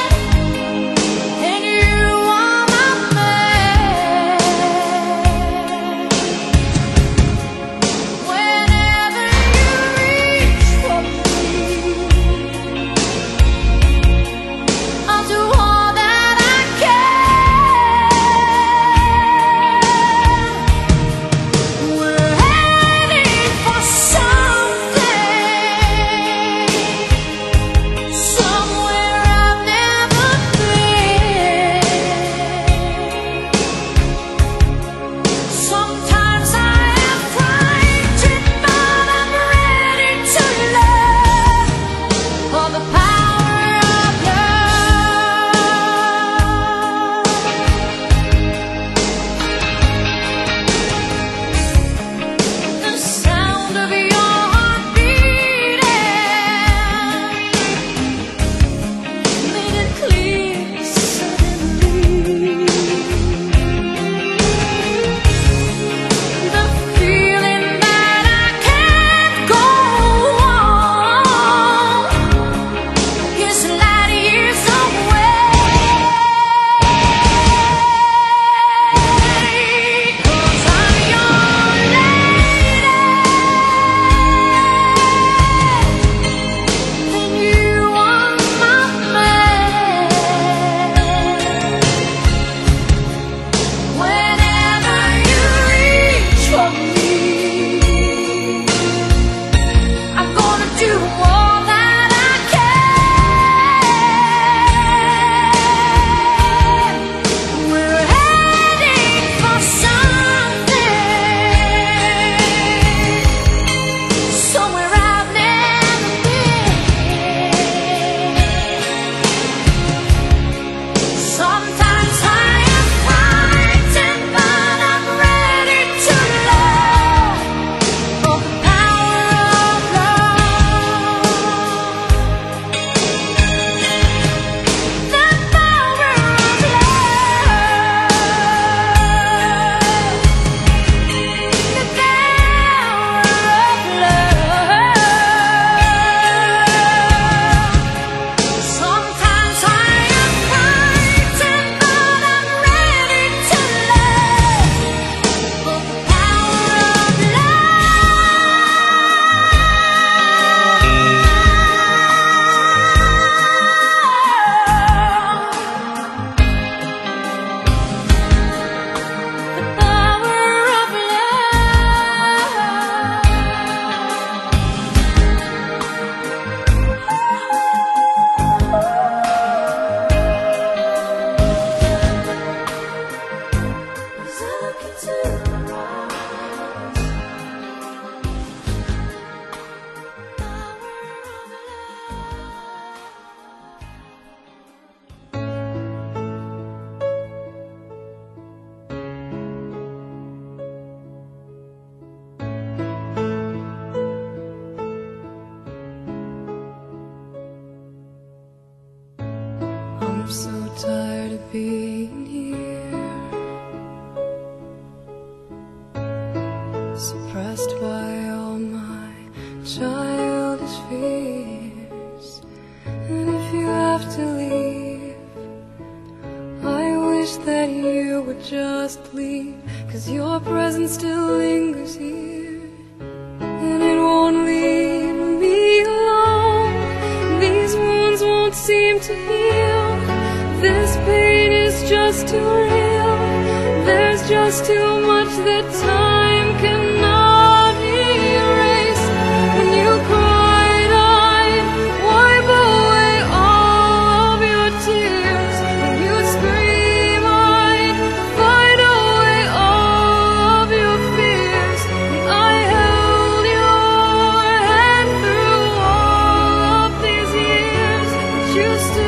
I'm so tired of being here, suppressed by all my childish fears. And if you have to leave, I wish that you would just leave, 'cause your presence still lingers here, and it won't leave me alone. These wounds won't seem to heal. This pain is just too real. There's just too much that time cannot erase. When you cried, I'd wipe away all of your tears. When you scream, I'd fight away all of your fears. And I held your hand through all of these years, but you still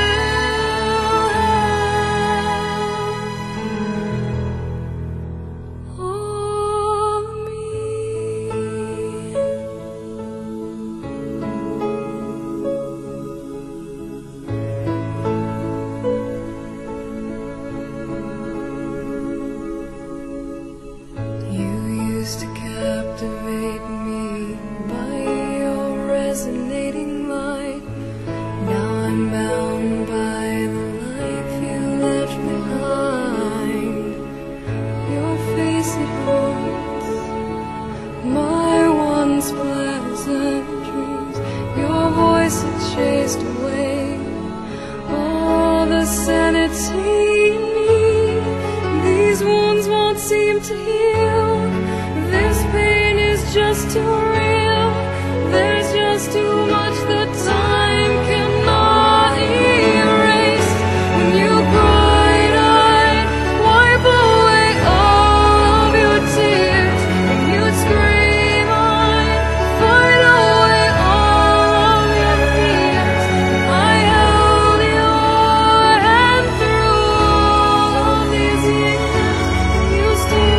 to captivate me by your resonating light. Now I'm bound by the life you left behind. Your face, it haunts my once pleasant dreams. Your voice, it chased away all the sanity in me. These wounds won't seem to heal. This pain is just too real. There's just too much that time cannot erase. When you cried, I'd wipe away all of your tears. When you'd scream, I'd fight away all of your fears. I held your hand through all of these years, and you still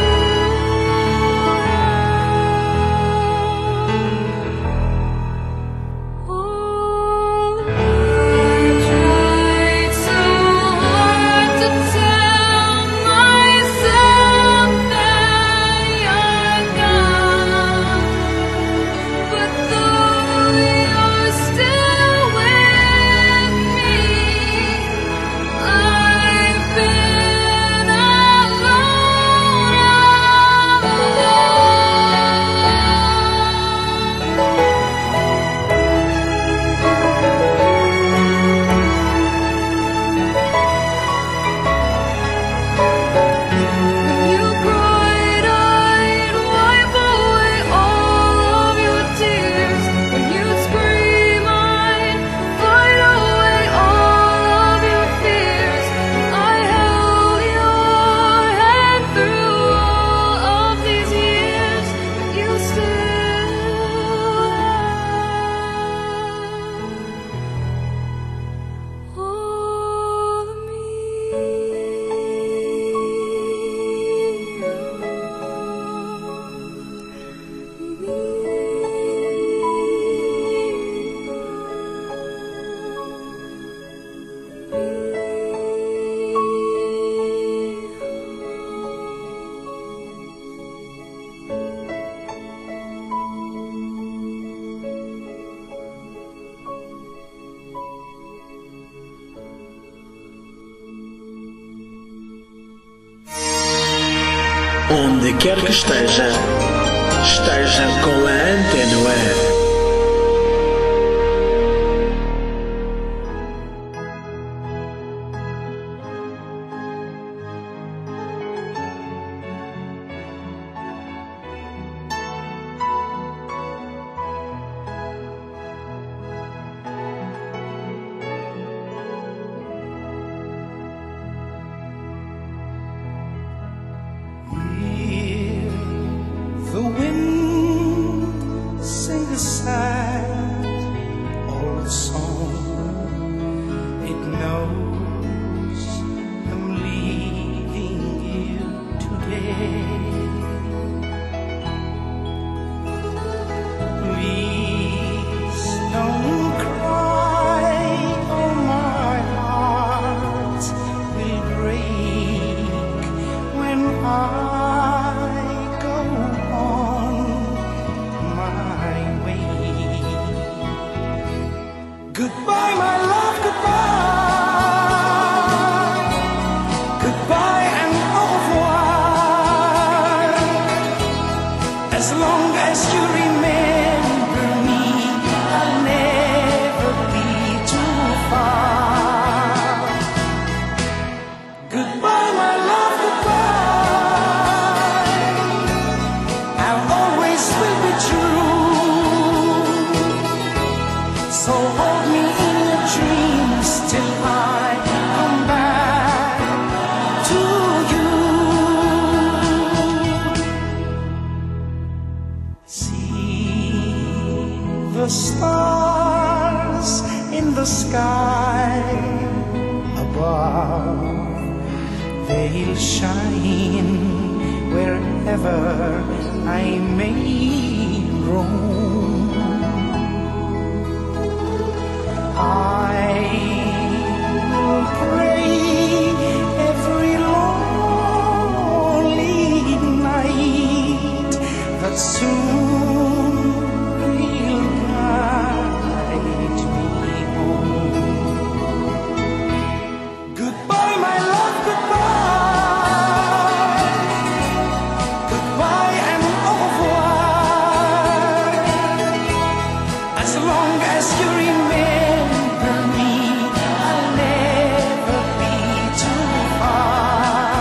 Onde quer que esteja, esteja com a Antena Web. The wind me in your dreams till I come back to you. See the stars in the sky above, they'll shine wherever I may roam. I will pray every lonely night that soon he'll guide me home. Goodbye, my love, goodbye. Goodbye and au revoir. As long as you remember me, I'll never be too far.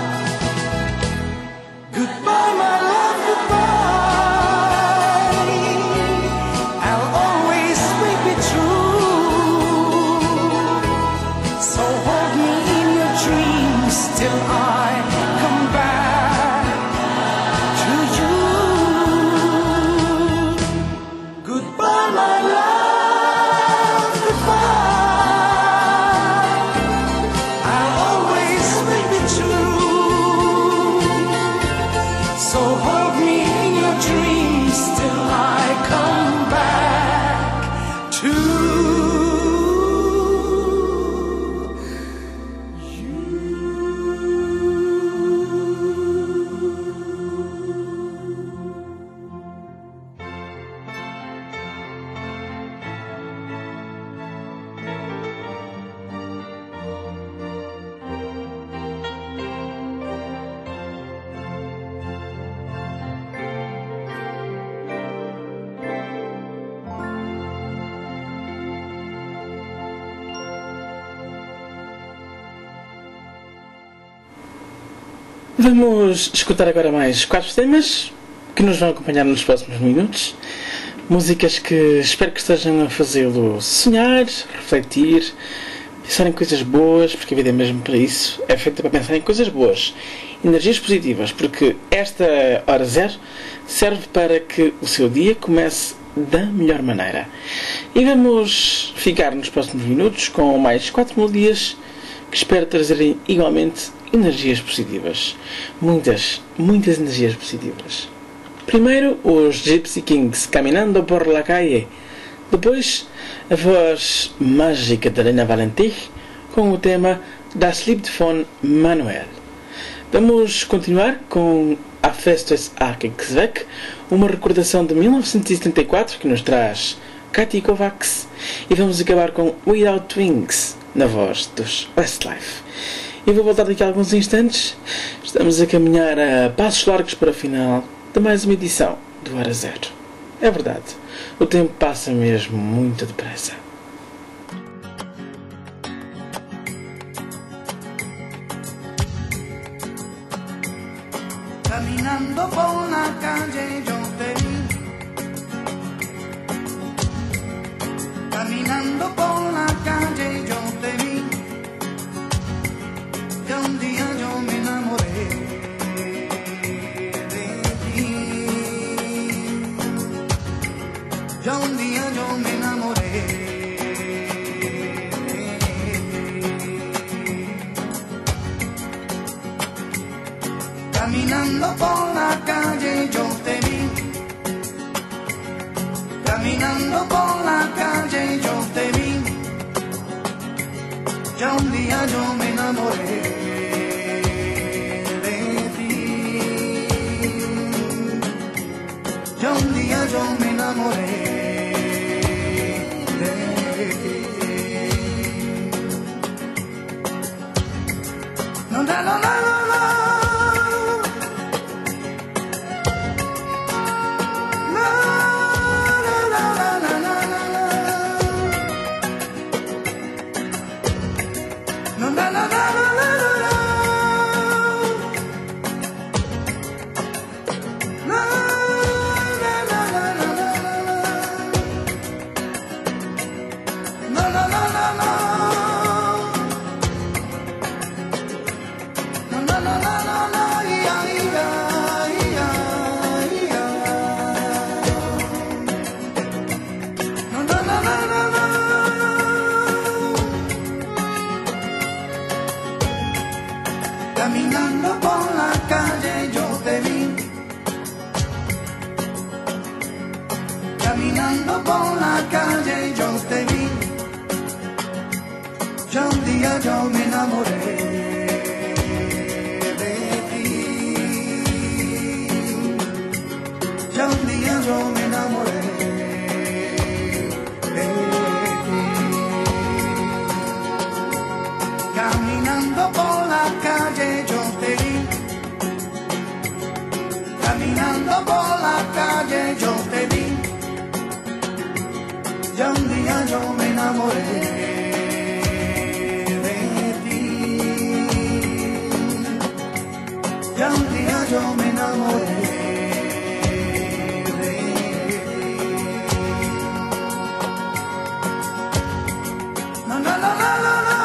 Goodbye, my love, goodbye. I'll always be true. So hold me in your dreams till I come back to you. Goodbye, my love, goodbye. I'll always be true. So hold me in your dreams till I come back to you. Vamos escutar agora mais 4 temas que nos vão acompanhar nos próximos minutos. Músicas que espero que estejam a fazê-lo sonhar, refletir, pensar em coisas boas, porque a vida é mesmo para isso, é feita para pensar em coisas boas, energias positivas, porque esta hora zero serve para que o seu dia comece da melhor maneira. E vamos ficar nos próximos minutos com mais 4 melodias que espero trazerem igualmente energias positivas. Muitas energias positivas. Primeiro, os Gypsy Kings, Caminando por la Calle. Depois, a voz mágica de Helena Valentin com o tema Das Lied von Manuel. Vamos continuar com A Festa ist Weg, uma recordação de 1974 que nos traz Katy Kovacs, e vamos acabar com Without Wings, na voz dos Westlife. E vou voltar daqui a alguns instantes. Estamos a caminhar a passos largos para o final de mais uma edição do Hora Zero. É verdade, o tempo passa mesmo muito depressa. Caminando por la calle yo te vi. Caminando por la calle yo te vi. Ya un día yo me enamoré de ti. Ya un día yo me enamoré de ti. Caminando por la calle yo te vi. Caminando por la calle yo te vi. Ya un día yo me enamoré de ti. Ya un día yo me enamoré de ti. No, no, no, no, no. día yo me enamoré de ti. Ya un día yo me enamoré de ti. Caminando por la calle yo te vi. Caminando por la calle yo te vi. Ya un día yo me enamoré de ti. Ya un día yo me enamoré de ti. No, no, no, no, no, no.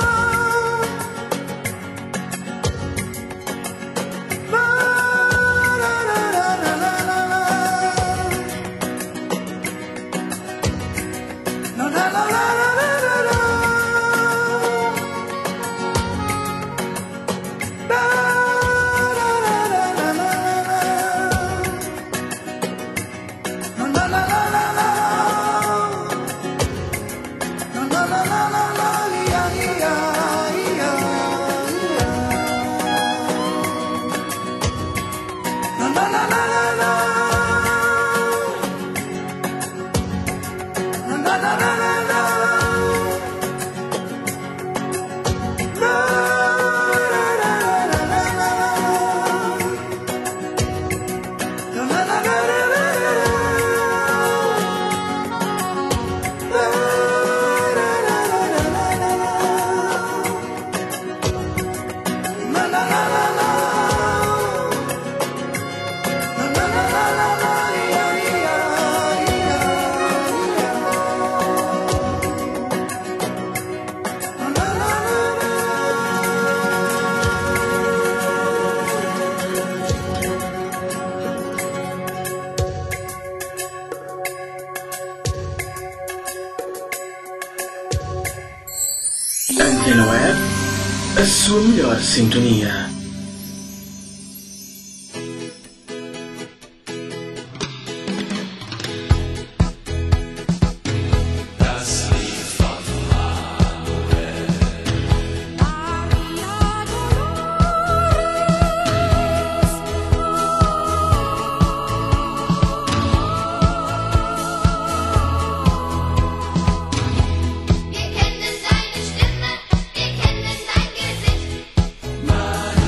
Antena Web, a sua melhor sintonia. Wir kennen deine Stimme, wir kennen dein Gesicht.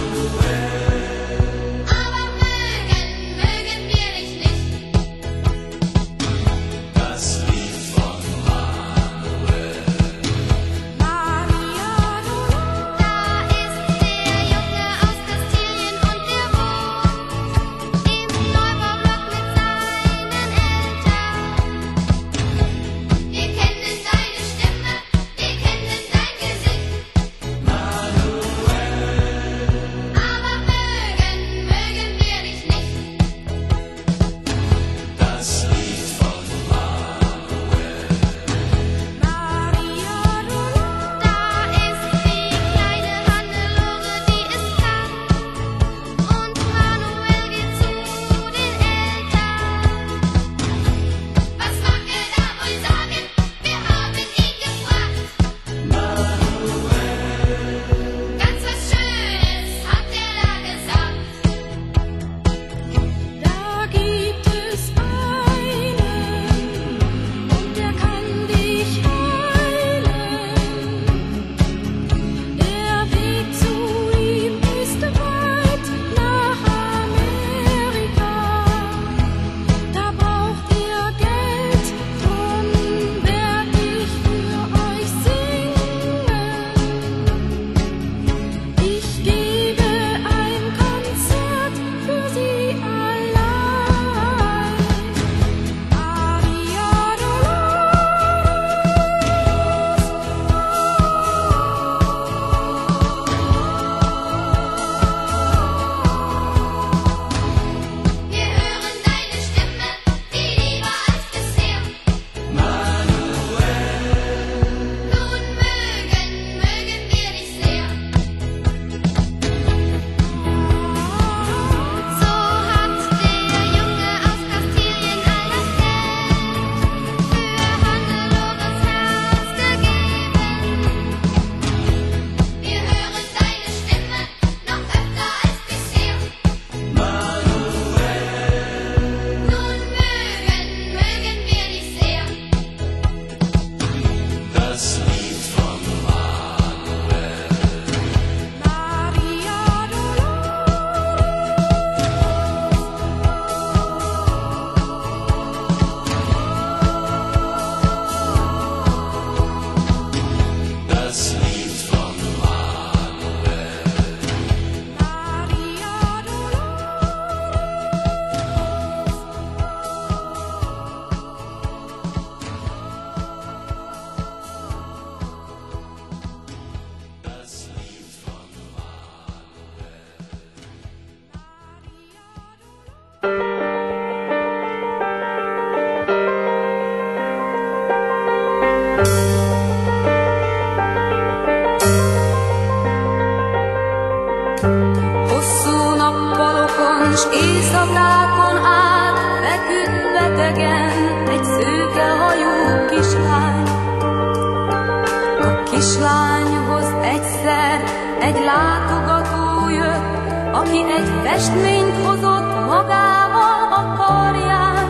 kislányhoz egyszer egy látogató jött, aki egy festményt hozott magával a karján.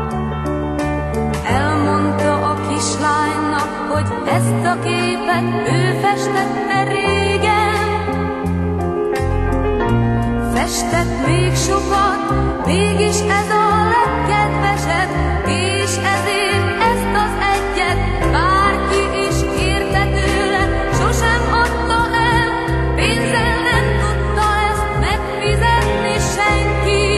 Elmondta a kislánynak, hogy ezt a képet ő festette régen. Festett még sokat, mégis ez a legkedvesebb, és ezért ezt az egyet bárki is kérte tőle, sosem adta el, pénzzel nem tudta ezt megfizetni senki.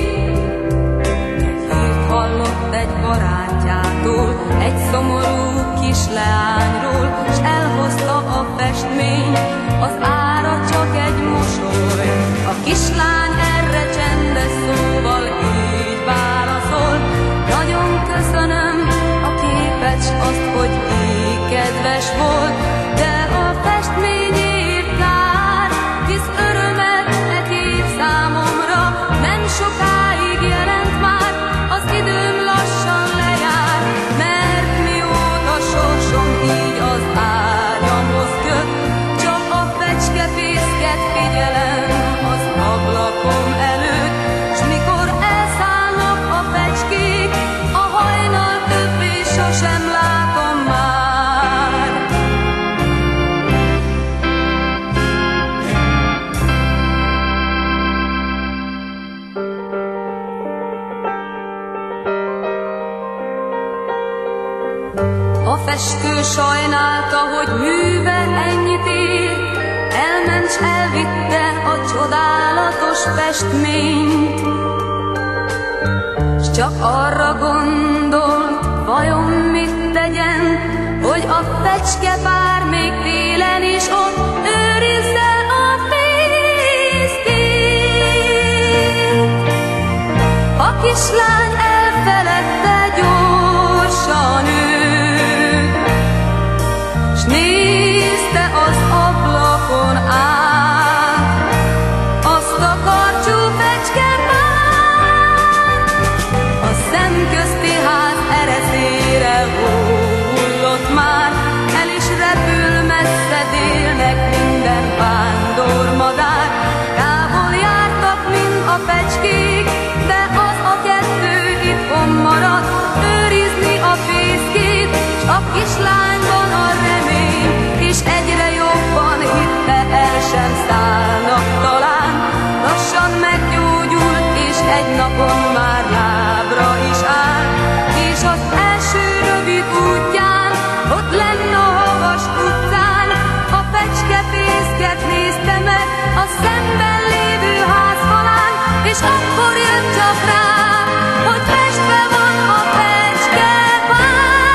Egy hírt hallott egy barátjától, egy szomorú kisleányról, s elhozta a festményt, az ára csak egy mosoly. A kislány erre csendes szóval így válaszol: nagyon köszönöm a képet, s azt, hogy így kedves volt, de a festményért kár, hisz örömet e kép számomra nem sokáig jelent már, az időm lassan lejár, mert mióta sorsom így az ágyamhoz köt, csak a fecskefészket figyelem az ablakom előtt, s mikor elszállnak a fecskék, a hajnal többé sosem látom már. A festő sajnálta, hogy műve ennyit ér, elment s elvitte a csodálatos festményt, s csak arra gondolt, vajon mit tegyen, hogy a fecskepár még télen is ott őrizze a fészkét. A kislány elfeledte gyorsan őt, s nézte az ablakon át azt a karcsú fecskepárt. A szemközti ház ereszére hullott már, el is repül messze délnek minden vándormadár. Távol jártak mind a fecskék, de az a kettő itthon maradt, őrizni a fészkét, s a kislányban a remény, és egyre jobban hitte, el sem szállnak talán. Lassan meggyógyult, és egy napon már lábra is áll, és az első rövid útján, ott lenn a havas utcán, a fecskefészket nézte meg a szemben lévő házfalán, és akkor jött csak rá, hogy festve van a fecskepár.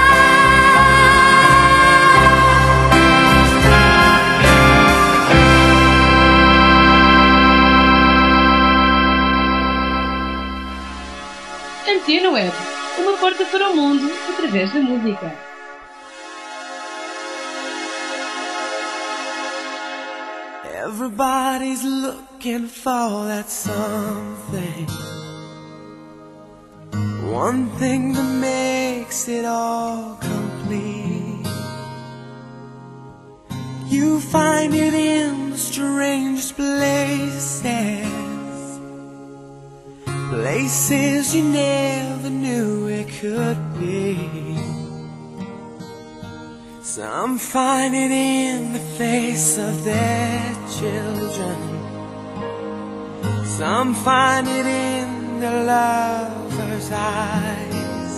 Antena Web, uma porta para o mundo através da música. Everybody's looking for that something, one thing that makes it all complete. You find it in the strangest places, places you never knew it could be. Some find it in the face of their children, some find it in their lover's eyes.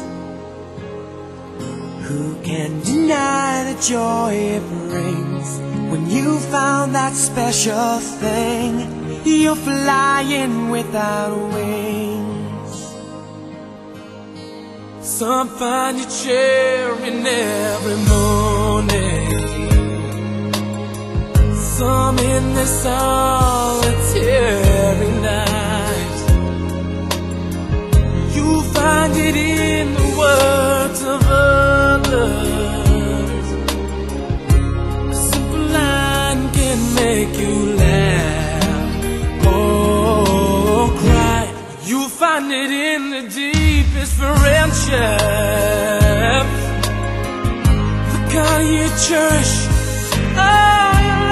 Who can deny the joy it brings when you found that special thing? You're flying without wings. Some find you cheering every morning, some in the solitary night. You find it in the words of others. A simple line can make you laugh or cry. You find it in the deepest friendships, the kind you cherish all your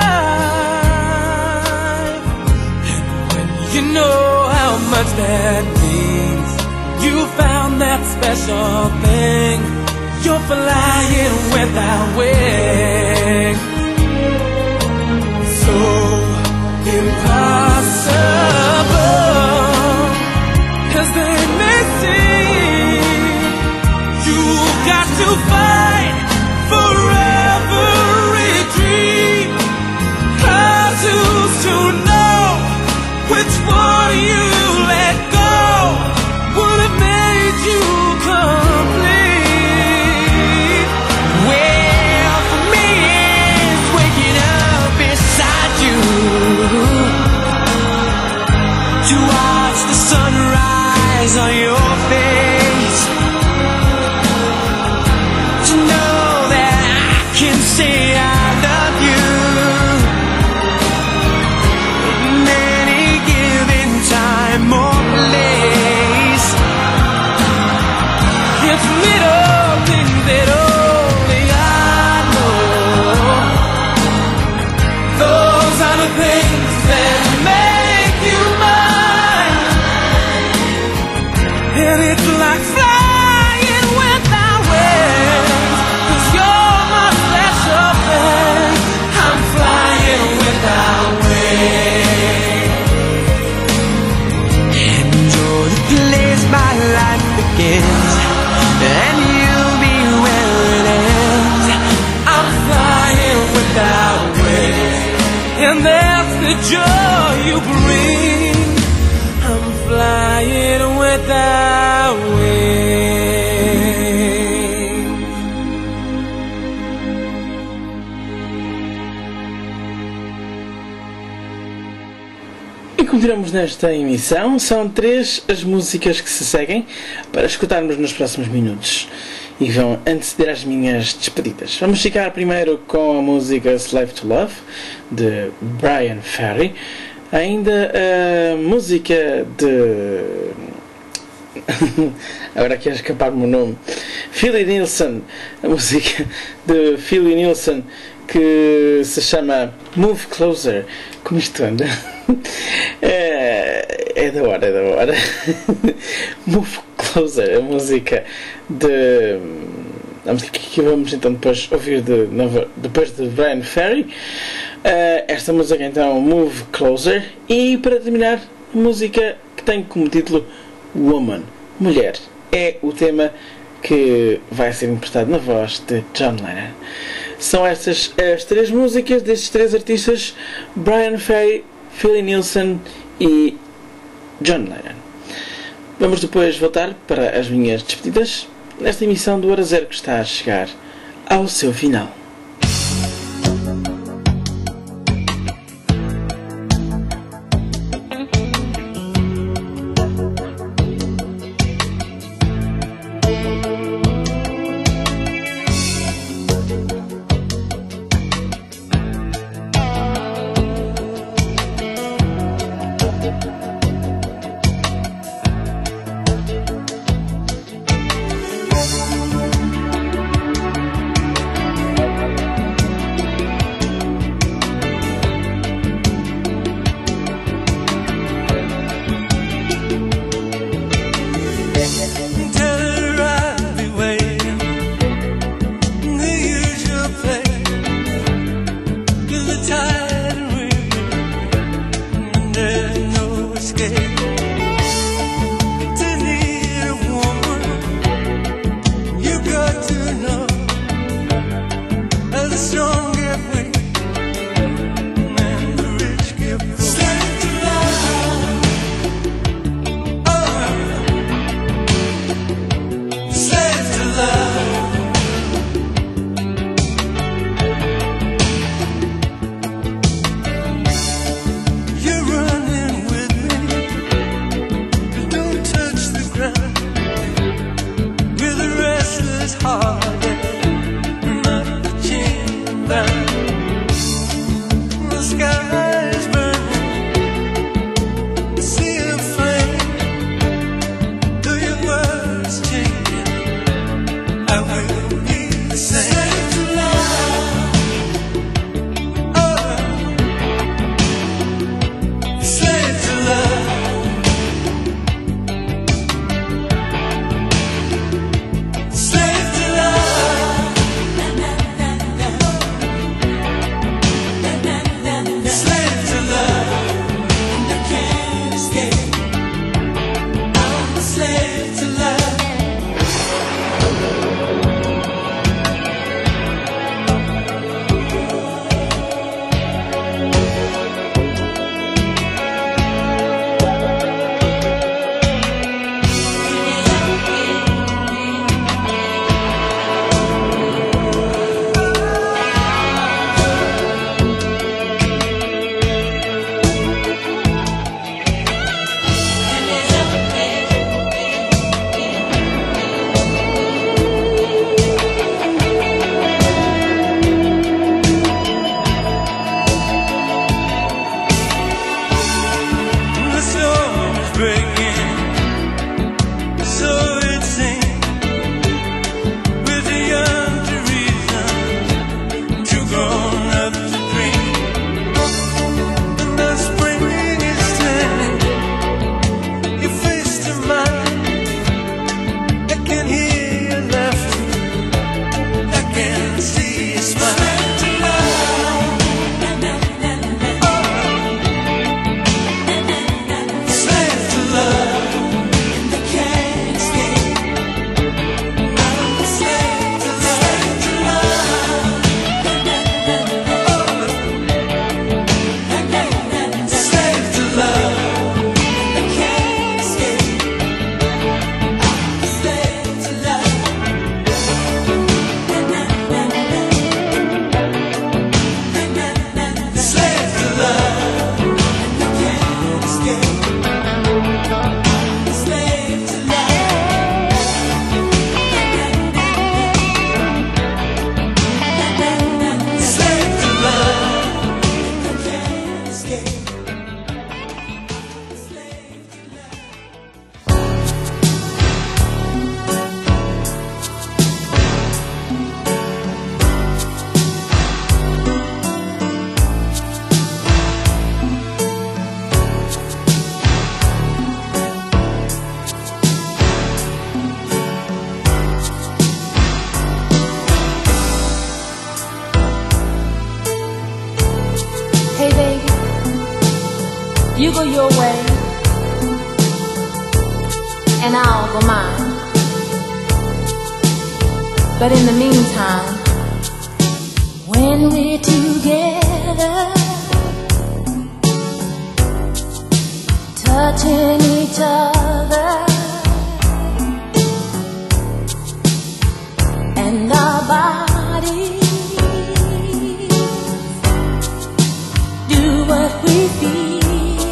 life. And when you know how much that means, you found that special thing. You're flying without wings. So impossible, 'cause they may seem. You've got to fight for every dream. 'Cause who's to know which one you let go would have made you complete. Well, for me it's waking up beside you to watch the sunrise on your face, to know that I can say I love you in any given time or place. It's little things that only I know. Those are the things that make you mine. And it's like flying without wings, 'cause you're my special thing. I'm flying without wings. And you're the place my life begins, and you'll be where it ends. I'm flying without wings, and that's the joy you bring. I'm flying without wings. E continuamos nesta emissão. São 3 as músicas que se seguem para escutarmos nos próximos minutos e vão anteceder as minhas despedidas. Vamos ficar primeiro com a música Slave to Love, de Bryan Ferry. Ainda a música de... agora quero escapar-me o nome. Philly Nielsen. A música de Philly Nielsen, que se chama Move Closer. Como isto anda? É da hora, é da hora. Move Closer, a música de... a música que vamos então depois ouvir depois de Bryan Ferry. Esta música então, Move Closer. E para terminar, a música que tem como título Woman, Mulher. É o tema que vai ser interpretado na voz de John Lennon. São estas as 3 músicas destes 3 artistas: Bryan Ferry, Philly Nielsen e John Lennon. Vamos depois voltar para as minhas despedidas nesta emissão do Hora Zero, que está a chegar ao seu final. You go your way, and I'll go mine. But in the meantime, when we're together, touching each other, and our bodies do what we feel.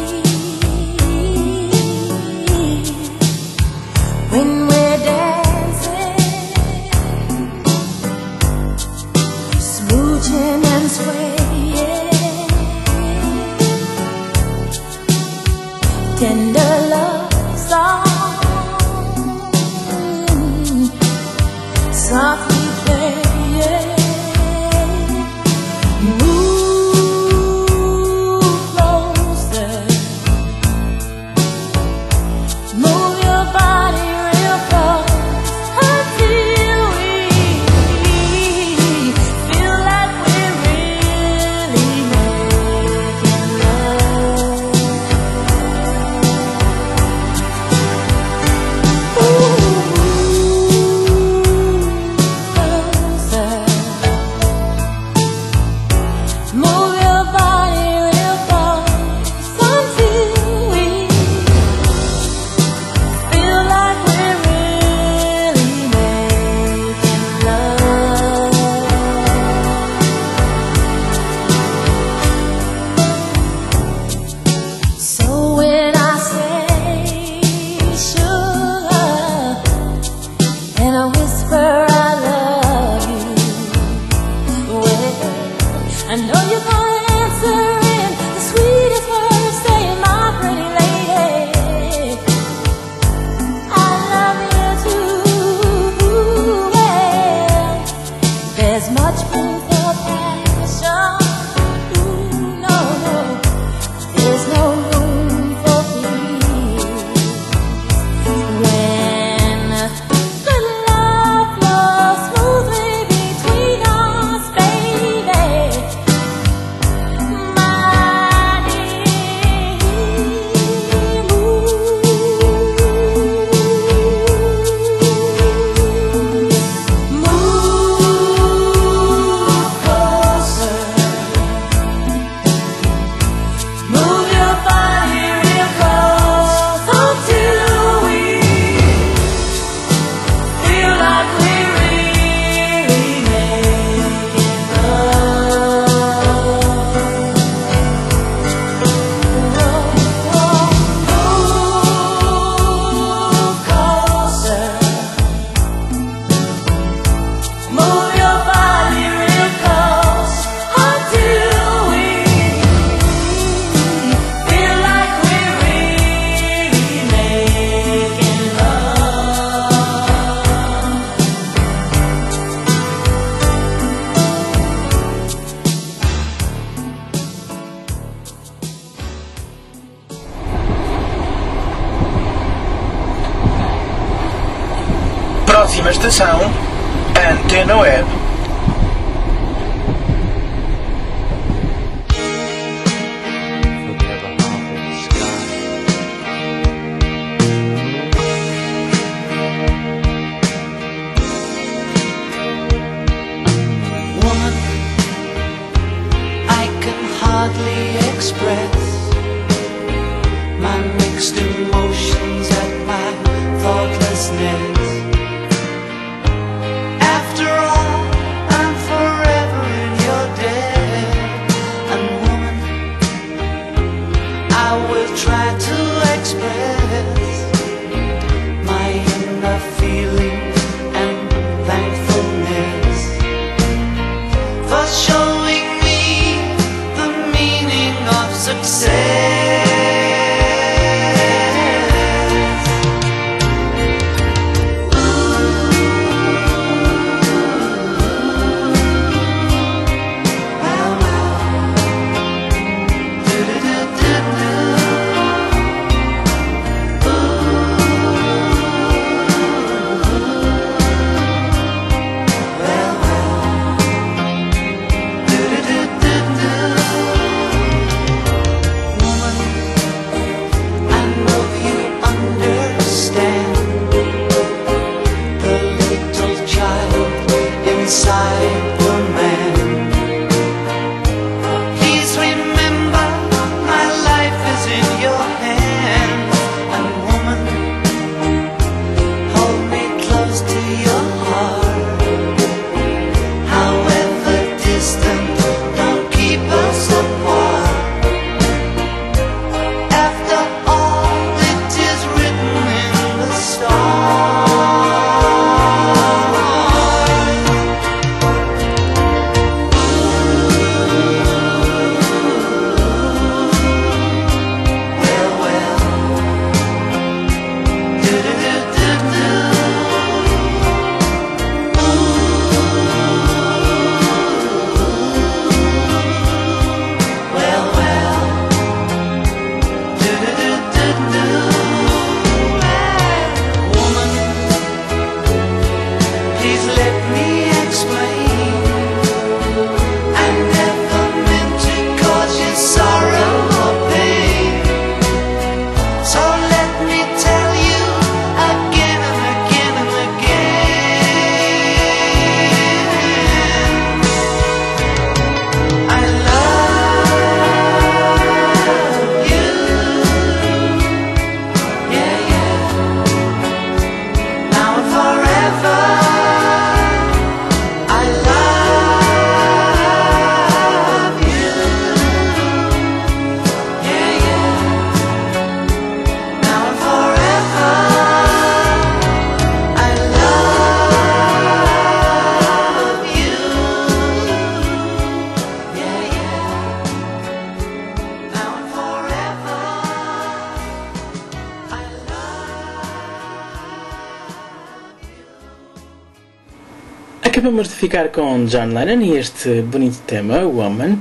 When we're dancing, smooching and swaying, tender love song, softly playing. Move closer, move your body real close until we feel like we're really making love. Move your body real close until we feel like we're really making love. So when I say sugar and I whisper I love you, well, I know you're gonna answer in the sweetest words, saying, my pretty lady, I love you too. Well, there's much room for passion. Ooh, no, there's no room for peace. When the love flows smoothly between us, baby, my dear, move closer, move your body real close until we feel like we're really making love. Move closer, move your body real close until we feel like we're really making love. Próxima estação, Antena Web. Woman, I can hardly express my mixed emotions at my thoughtlessness. After all, I'm forever in your debt. And woman, I will try to express my inner feeling and thankfulness for showing me the meaning of success. Acabamos de ficar com John Lennon e este bonito tema, Woman.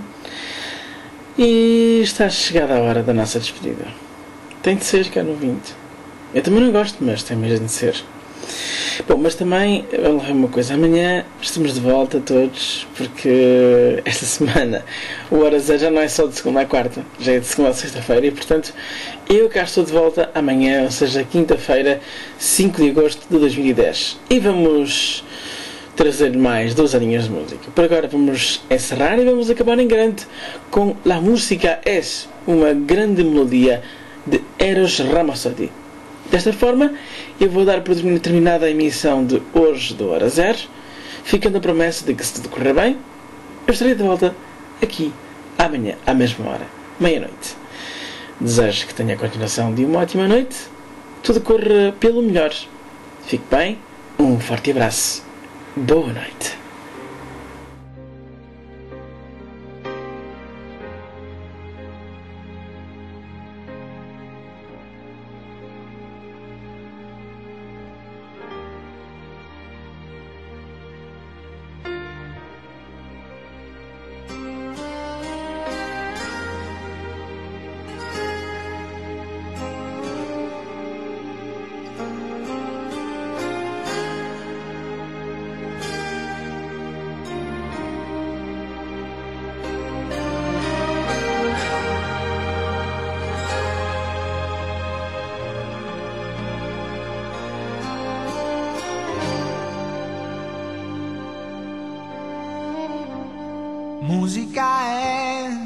E está chegada a hora da nossa despedida. Tem de ser, caro ouvinte. Eu também não gosto, mas tem mesmo de ser. Bom, mas também, vou lá uma coisa. Amanhã estamos de volta todos, porque esta semana o Hora Zero já não é só de segunda a quarta, já é de segunda a sexta-feira. E, portanto, eu cá estou de volta amanhã, ou seja, quinta-feira, 5 de agosto de 2010. E vamos trazer mais 2 horinhas de música. Por agora vamos encerrar e vamos acabar em grande com La Música Es, uma grande melodia de Eros Ramazzotti. Desta forma, eu vou dar por terminada a emissão de hoje do Hora Zero, ficando a promessa de que, se tudo correr bem, eu estarei de volta aqui amanhã, à mesma hora, meia-noite. Desejo que tenha a continuação de uma ótima noite, tudo corra pelo melhor. Fique bem, um forte abraço. Boa noite. Música es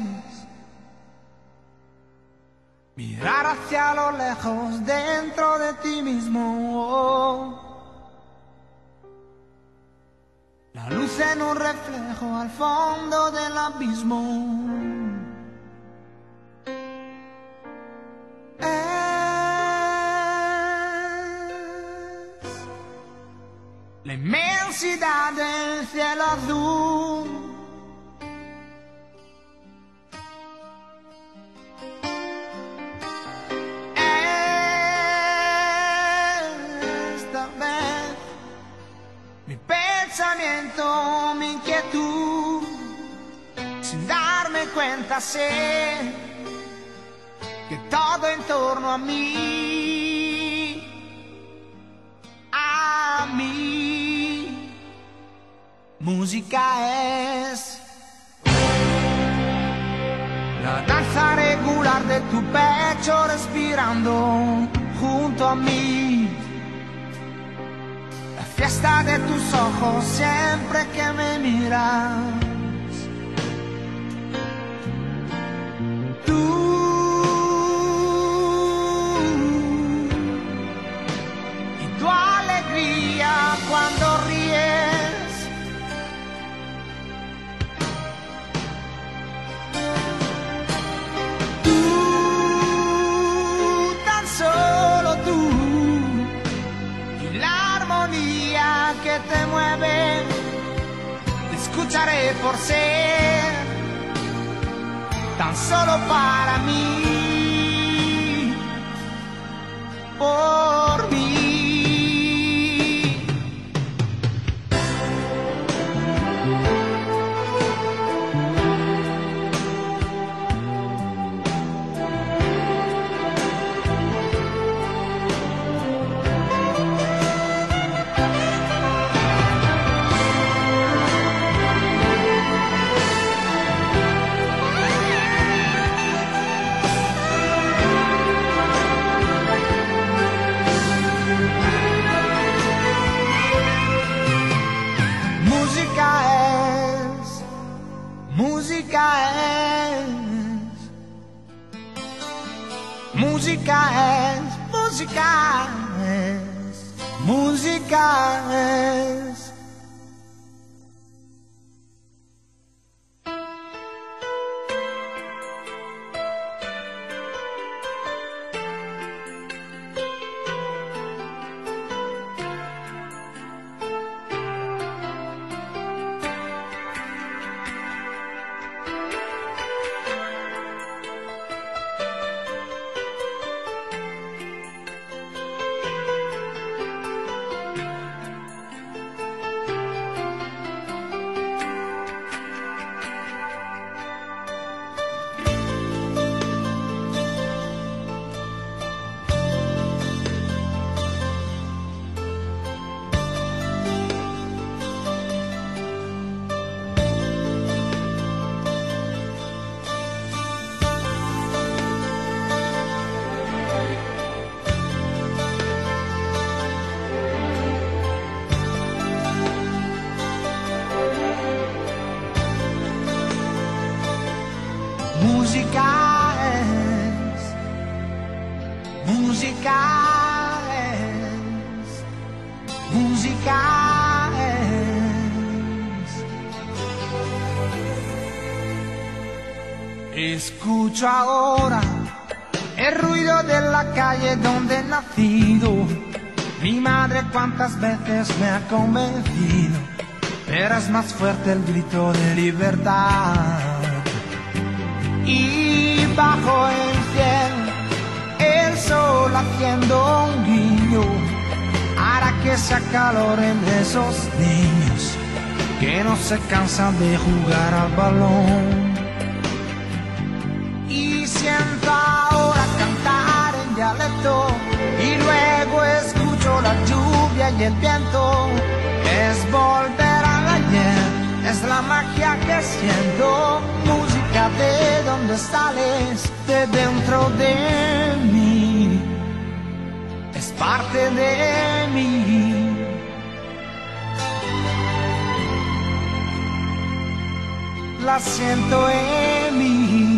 mirar hacia lo lejos dentro de ti mismo. La luz en un reflejo al fondo del abismo. Es la inmensidad del cielo azul. Mi inquietud, sin darme cuenta sé que todo en torno a mí, música es la danza regular de tu pecho respirando junto a mí. Fiesta de tus ojos siempre que me miras. Y tu alegría cuando ríes. Tú, tan solo tú. Que te mueve, te escucharé por ser tan solo para mí, por mí. Música es. música es, música es, música es. Escucho ahora el ruido de la calle donde he nacido. Mi madre cuántas veces me ha convencido, pero es más fuerte el grito de libertad. Y bajo el cielo, el sol haciendo un guiño, hará que se acaloren esos niños que no se cansan de jugar al balón. Y siento ahora cantar en dialecto, y luego escucho la lluvia y el viento. Es volver al ayer, es la magia que siento. Música de donde sales, de dentro de mí, es parte de mí. La siento en mí.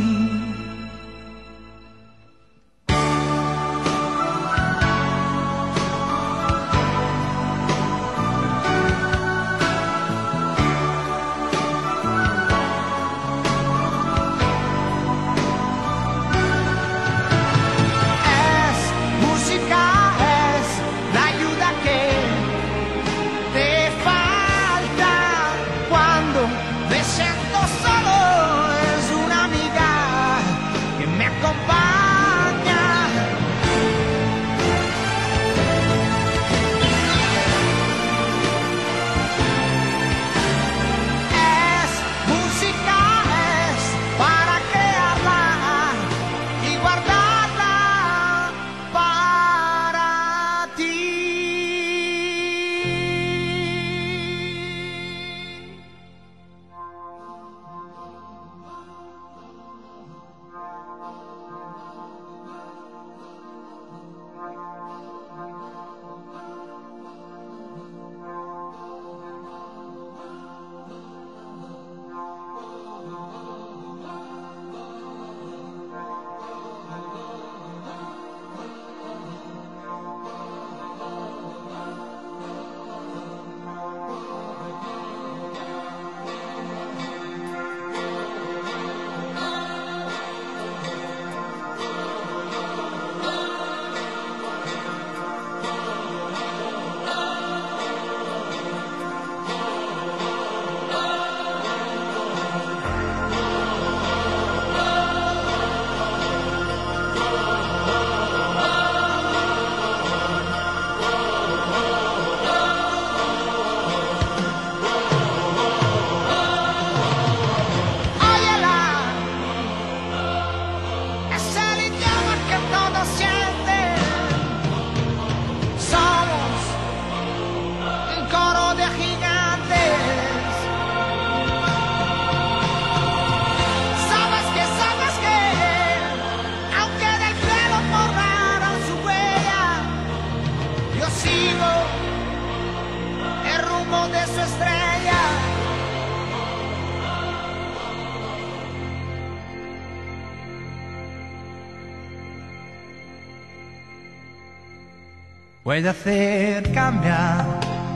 Puede hacer cambiar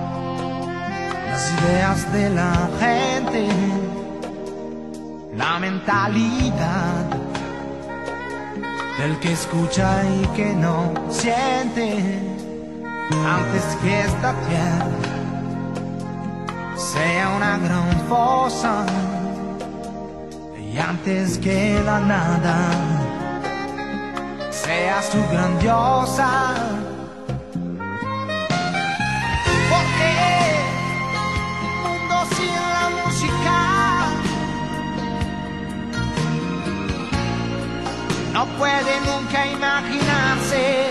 las ideas de la gente, la mentalidad del que escucha y que no siente, antes que esta tierra sea una gran fosa y antes que la nada sea su grandiosa. No puede nunca imaginarse,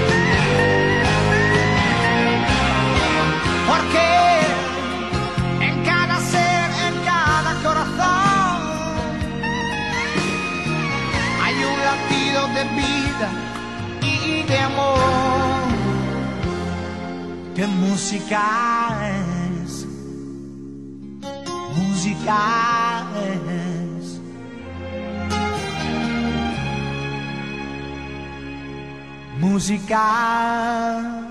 porque en cada ser, en cada corazón, hay un latido de vida y de amor. ¿Qué música es? Música es. música.